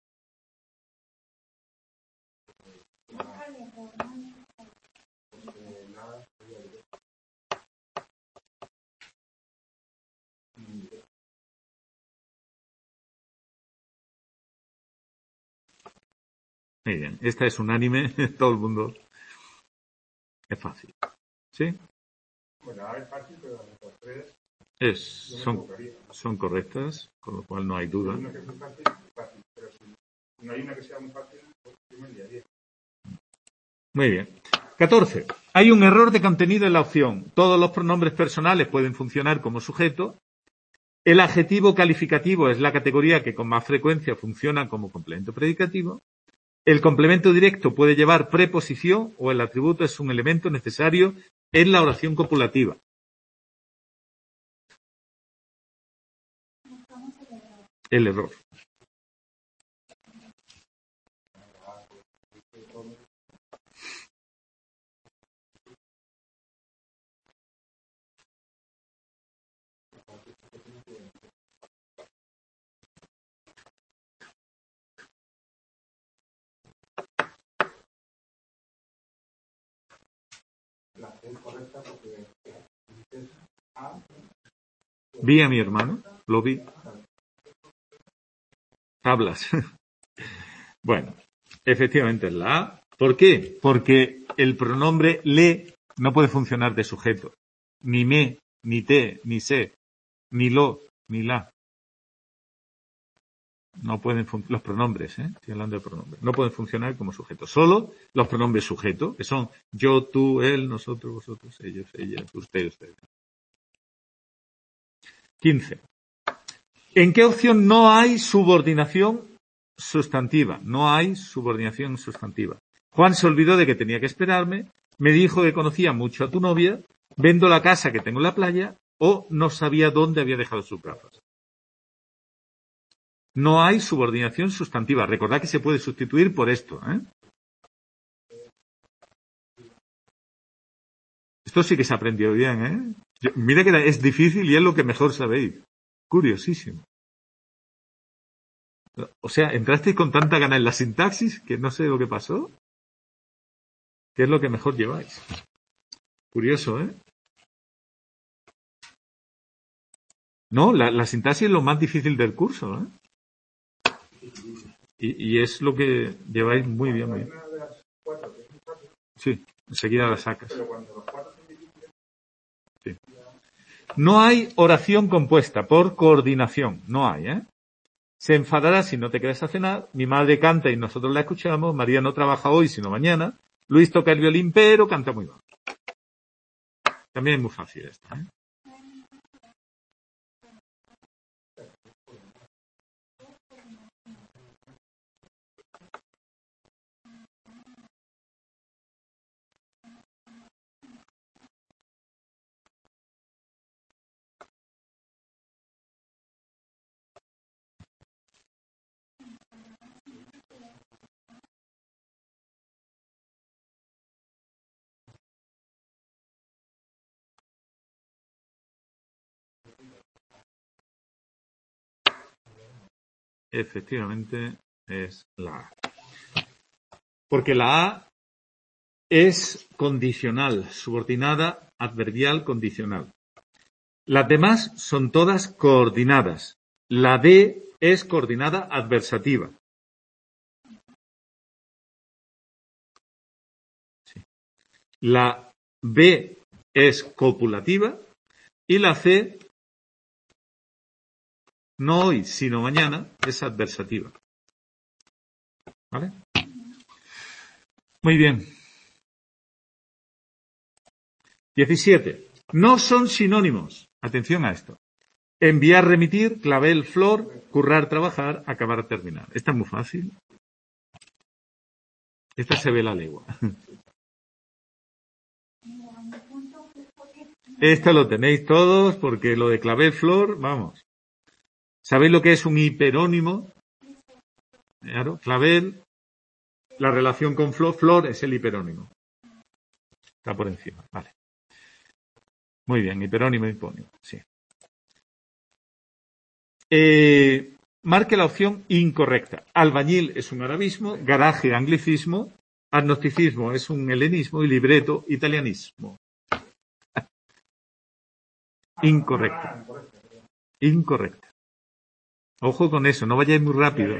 Muy bien. Esta es unánime. Todo el mundo. Es fácil. ¿Sí? Bueno, es fácil, pero las tres Son correctas, con lo cual no hay duda. una que es muy fácil, pero si no hay una que sea muy fácil, pues yo me liaría. Muy bien. 14. Hay un error de contenido en la opción. Todos los pronombres personales pueden funcionar como sujeto. El adjetivo calificativo es la categoría que con más frecuencia funciona como complemento predicativo. El complemento directo puede llevar preposición o el atributo es un elemento necesario en la oración copulativa. El error. La es correcta porque dices A. Vi a mi hermano, lo vi. Tablas. Bueno, efectivamente es la A. ¿Por qué? Porque el pronombre le no puede funcionar de sujeto. Ni me, ni te, ni se, ni lo, ni la. No pueden los pronombres, estoy hablando de pronombres. No pueden funcionar como sujeto. Solo los pronombres sujeto, que son yo, tú, él, nosotros, vosotros, ellos, ellas, usted, ustedes. 15. ¿En qué opción no hay subordinación sustantiva? No hay subordinación sustantiva. Juan se olvidó de que tenía que esperarme, me dijo que conocía mucho a tu novia, vendo la casa que tengo en la playa o no sabía dónde había dejado sus gafas. No hay subordinación sustantiva. Recordad que se puede sustituir por esto, ¿eh? Esto sí que se aprendió bien, ¿eh? Mira que es difícil y es lo que mejor sabéis. Curiosísimo. O sea, entrasteis con tanta gana en la sintaxis que no sé lo que pasó. ¿Qué es lo que mejor lleváis? Curioso, ¿eh? No, la sintaxis es lo más difícil del curso, ¿eh? Y es lo que lleváis muy bien, muy bien. Sí, enseguida la sacas. Sí. No hay oración compuesta por coordinación. No hay, ¿eh? Se enfadará si no te quedas a cenar. Mi madre canta y nosotros la escuchamos. María no trabaja hoy, sino mañana. Luis toca el violín, pero canta muy mal. También es muy fácil esta, ¿eh? Efectivamente es la A. Porque la A es condicional, subordinada, adverbial, condicional. Las demás son todas coordinadas. La D es coordinada adversativa. Sí. La B es copulativa y la C, no hoy, sino mañana, es adversativa. ¿Vale? Muy bien. 17. No son sinónimos. Atención a esto. Enviar, remitir, clavel, flor, currar, trabajar, acabar, terminar. Esta es muy fácil. Esta se ve la legua. Esto lo tenéis todos porque lo de Clavel Flor, vamos. ¿Sabéis lo que es un hiperónimo? Claro, Clavel, la relación con Flor, Flor es el hiperónimo. Está por encima, vale. Muy bien, hiperónimo, hipónimo, sí. Marque la opción incorrecta. Albañil es un arabismo, garaje anglicismo, agnosticismo es un helenismo y libreto italianismo. Incorrecta. Incorrecta. Ojo con eso, no vayáis muy rápido.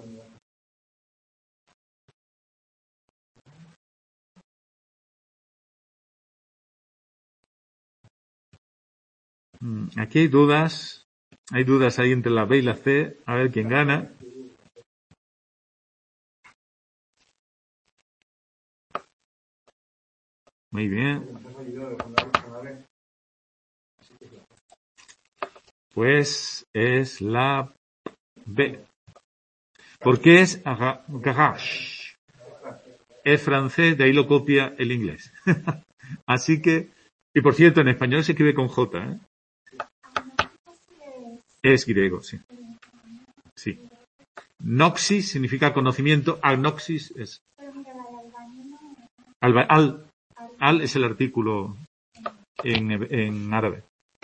Aquí hay dudas. Hay dudas ahí entre la B y la C. A ver quién gana. Muy bien. Pues es la B. ¿Por qué es garage? Es francés, de ahí lo copia el inglés. Así que, y por cierto, en español se escribe con J, ¿eh? Es griego, sí. Sí. Noxis significa conocimiento, agnoxis es. Al es el artículo en árabe.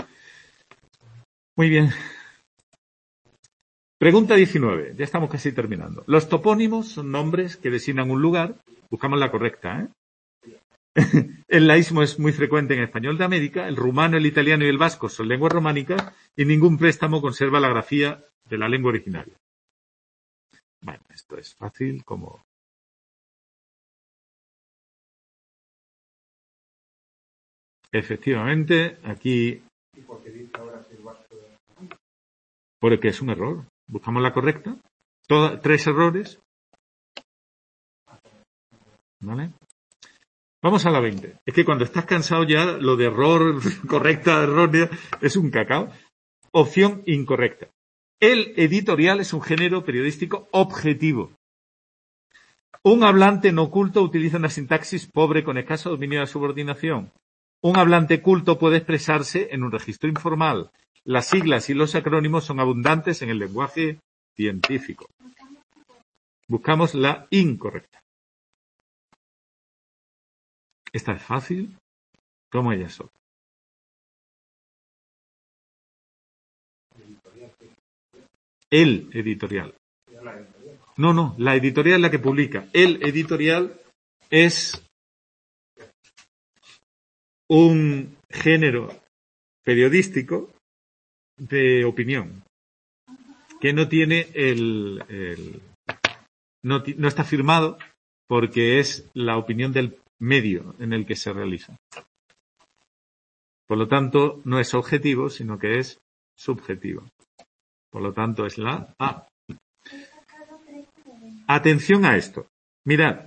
Muy bien. Pregunta 19. Ya estamos casi terminando. Los topónimos son nombres que designan un lugar. Buscamos la correcta, ¿eh? El laísmo es muy frecuente en español de América. El rumano, el italiano y el vasco son lenguas románicas y ningún préstamo conserva la grafía de la lengua originaria. Bueno, esto es fácil como... Efectivamente, aquí... Porque es un error. Buscamos la correcta. 3 errores. ¿Vale? Vamos a la 20. Es que cuando estás cansado ya, lo de error, correcta, errónea, es un cacao. Opción incorrecta. El editorial es un género periodístico objetivo. Un hablante no culto utiliza una sintaxis pobre con escaso dominio de la subordinación. Un hablante culto puede expresarse en un registro informal. Las siglas y los acrónimos son abundantes en el lenguaje científico. Buscamos la incorrecta. Esta es fácil, como ella sola. El editorial. No, la editorial es la que publica. El editorial es un género periodístico de opinión que no tiene no está firmado porque es la opinión del medio en el que se realiza. Por lo tanto, no es objetivo, sino que es subjetivo. Por lo tanto, es la A. Atención a esto. Mirad.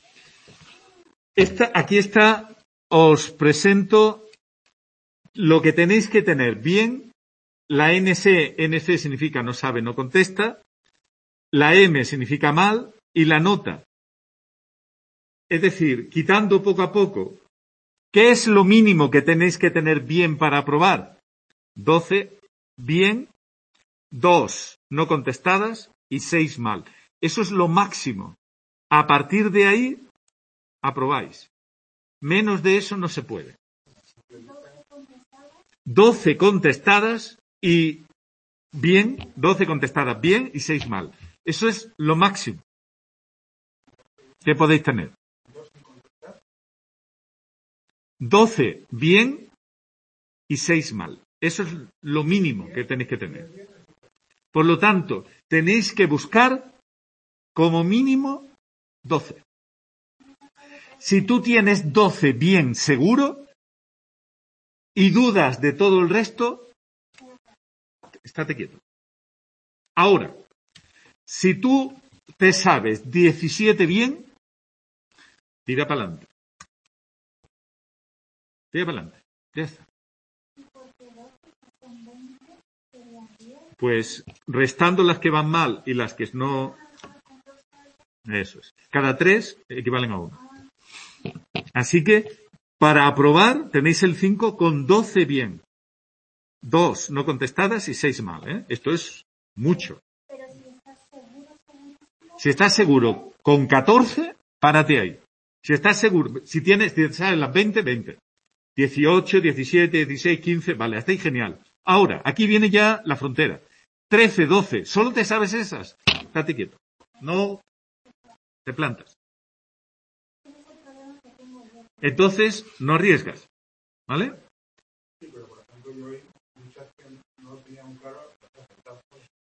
Aquí está, os presento lo que tenéis que tener bien. La NC significa no sabe, no contesta. La M significa mal y la nota. Es decir, quitando poco a poco, ¿qué es lo mínimo que tenéis que tener bien para aprobar? 12 bien, 2 no contestadas y 6 mal. Eso es lo máximo. A partir de ahí, aprobáis. Menos de eso no se puede. 12 contestadas y bien, 12 contestadas bien y 6 mal. Eso es lo máximo que podéis tener. 12 bien y 6 mal. Eso es lo mínimo que tenéis que tener. Por lo tanto, tenéis que buscar como mínimo 12. Si tú tienes 12 bien seguro y dudas de todo el resto, estate quieto. Ahora, si tú te sabes 17 bien, tira para adelante. Tira para adelante. Ya está. Pues restando las que van mal y las que no... Eso es. Cada 3 equivalen a 1. Así que Para aprobar tenéis el 5 con 12 bien. 2 no contestadas y 6 mal, ¿eh? Esto es mucho. Pero si estás seguro, Si estás seguro con 14, párate ahí. Si estás seguro, si sabes las 20, 20. 18, 17, 16, 15, vale, hasta ahí genial. Ahora, aquí viene ya la frontera. 13, 12, ¿solo te sabes esas? Estate quieto. No te plantas. Entonces, no arriesgas. ¿Vale? Sí, pero por ejemplo, yo hay muchas que no tenían claro las.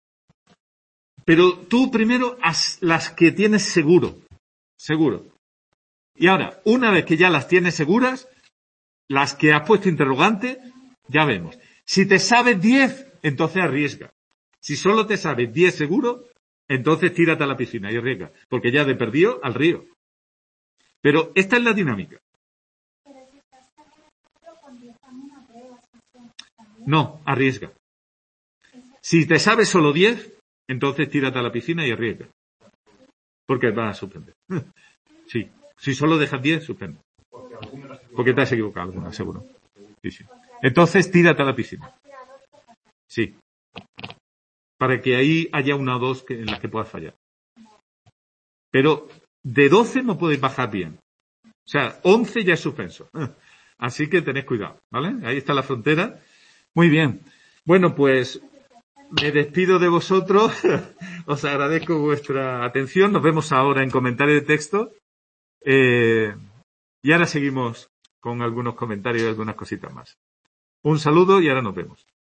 Pero tú primero haz las que tienes seguro. Seguro. Y ahora, una vez que ya las tienes seguras, las que has puesto interrogante, ya vemos. Si te sabes 10, entonces arriesga. Si solo te sabes 10 seguro, entonces tírate a la piscina y arriesga. Porque ya de perdido al río. Pero esta es la dinámica. Pero si estás seguro con 10 también apruebas. No, arriesga. Si te sabes solo 10, entonces tírate a la piscina y arriesga. Porque vas a suspender. Sí. Si solo dejas 10, suspende. Porque te has equivocado alguna, seguro. Sí, sí. Entonces tírate a la piscina. Sí. Para que ahí haya una o dos en las que puedas fallar. Pero de 12 no podéis bajar bien. O sea, 11 ya es suspenso. Así que tened cuidado, ¿vale? Ahí está la frontera. Muy bien. Bueno, pues me despido de vosotros. Os agradezco vuestra atención. Nos vemos ahora en comentarios de texto. Y ahora seguimos con algunos comentarios y algunas cositas más. Un saludo y ahora nos vemos.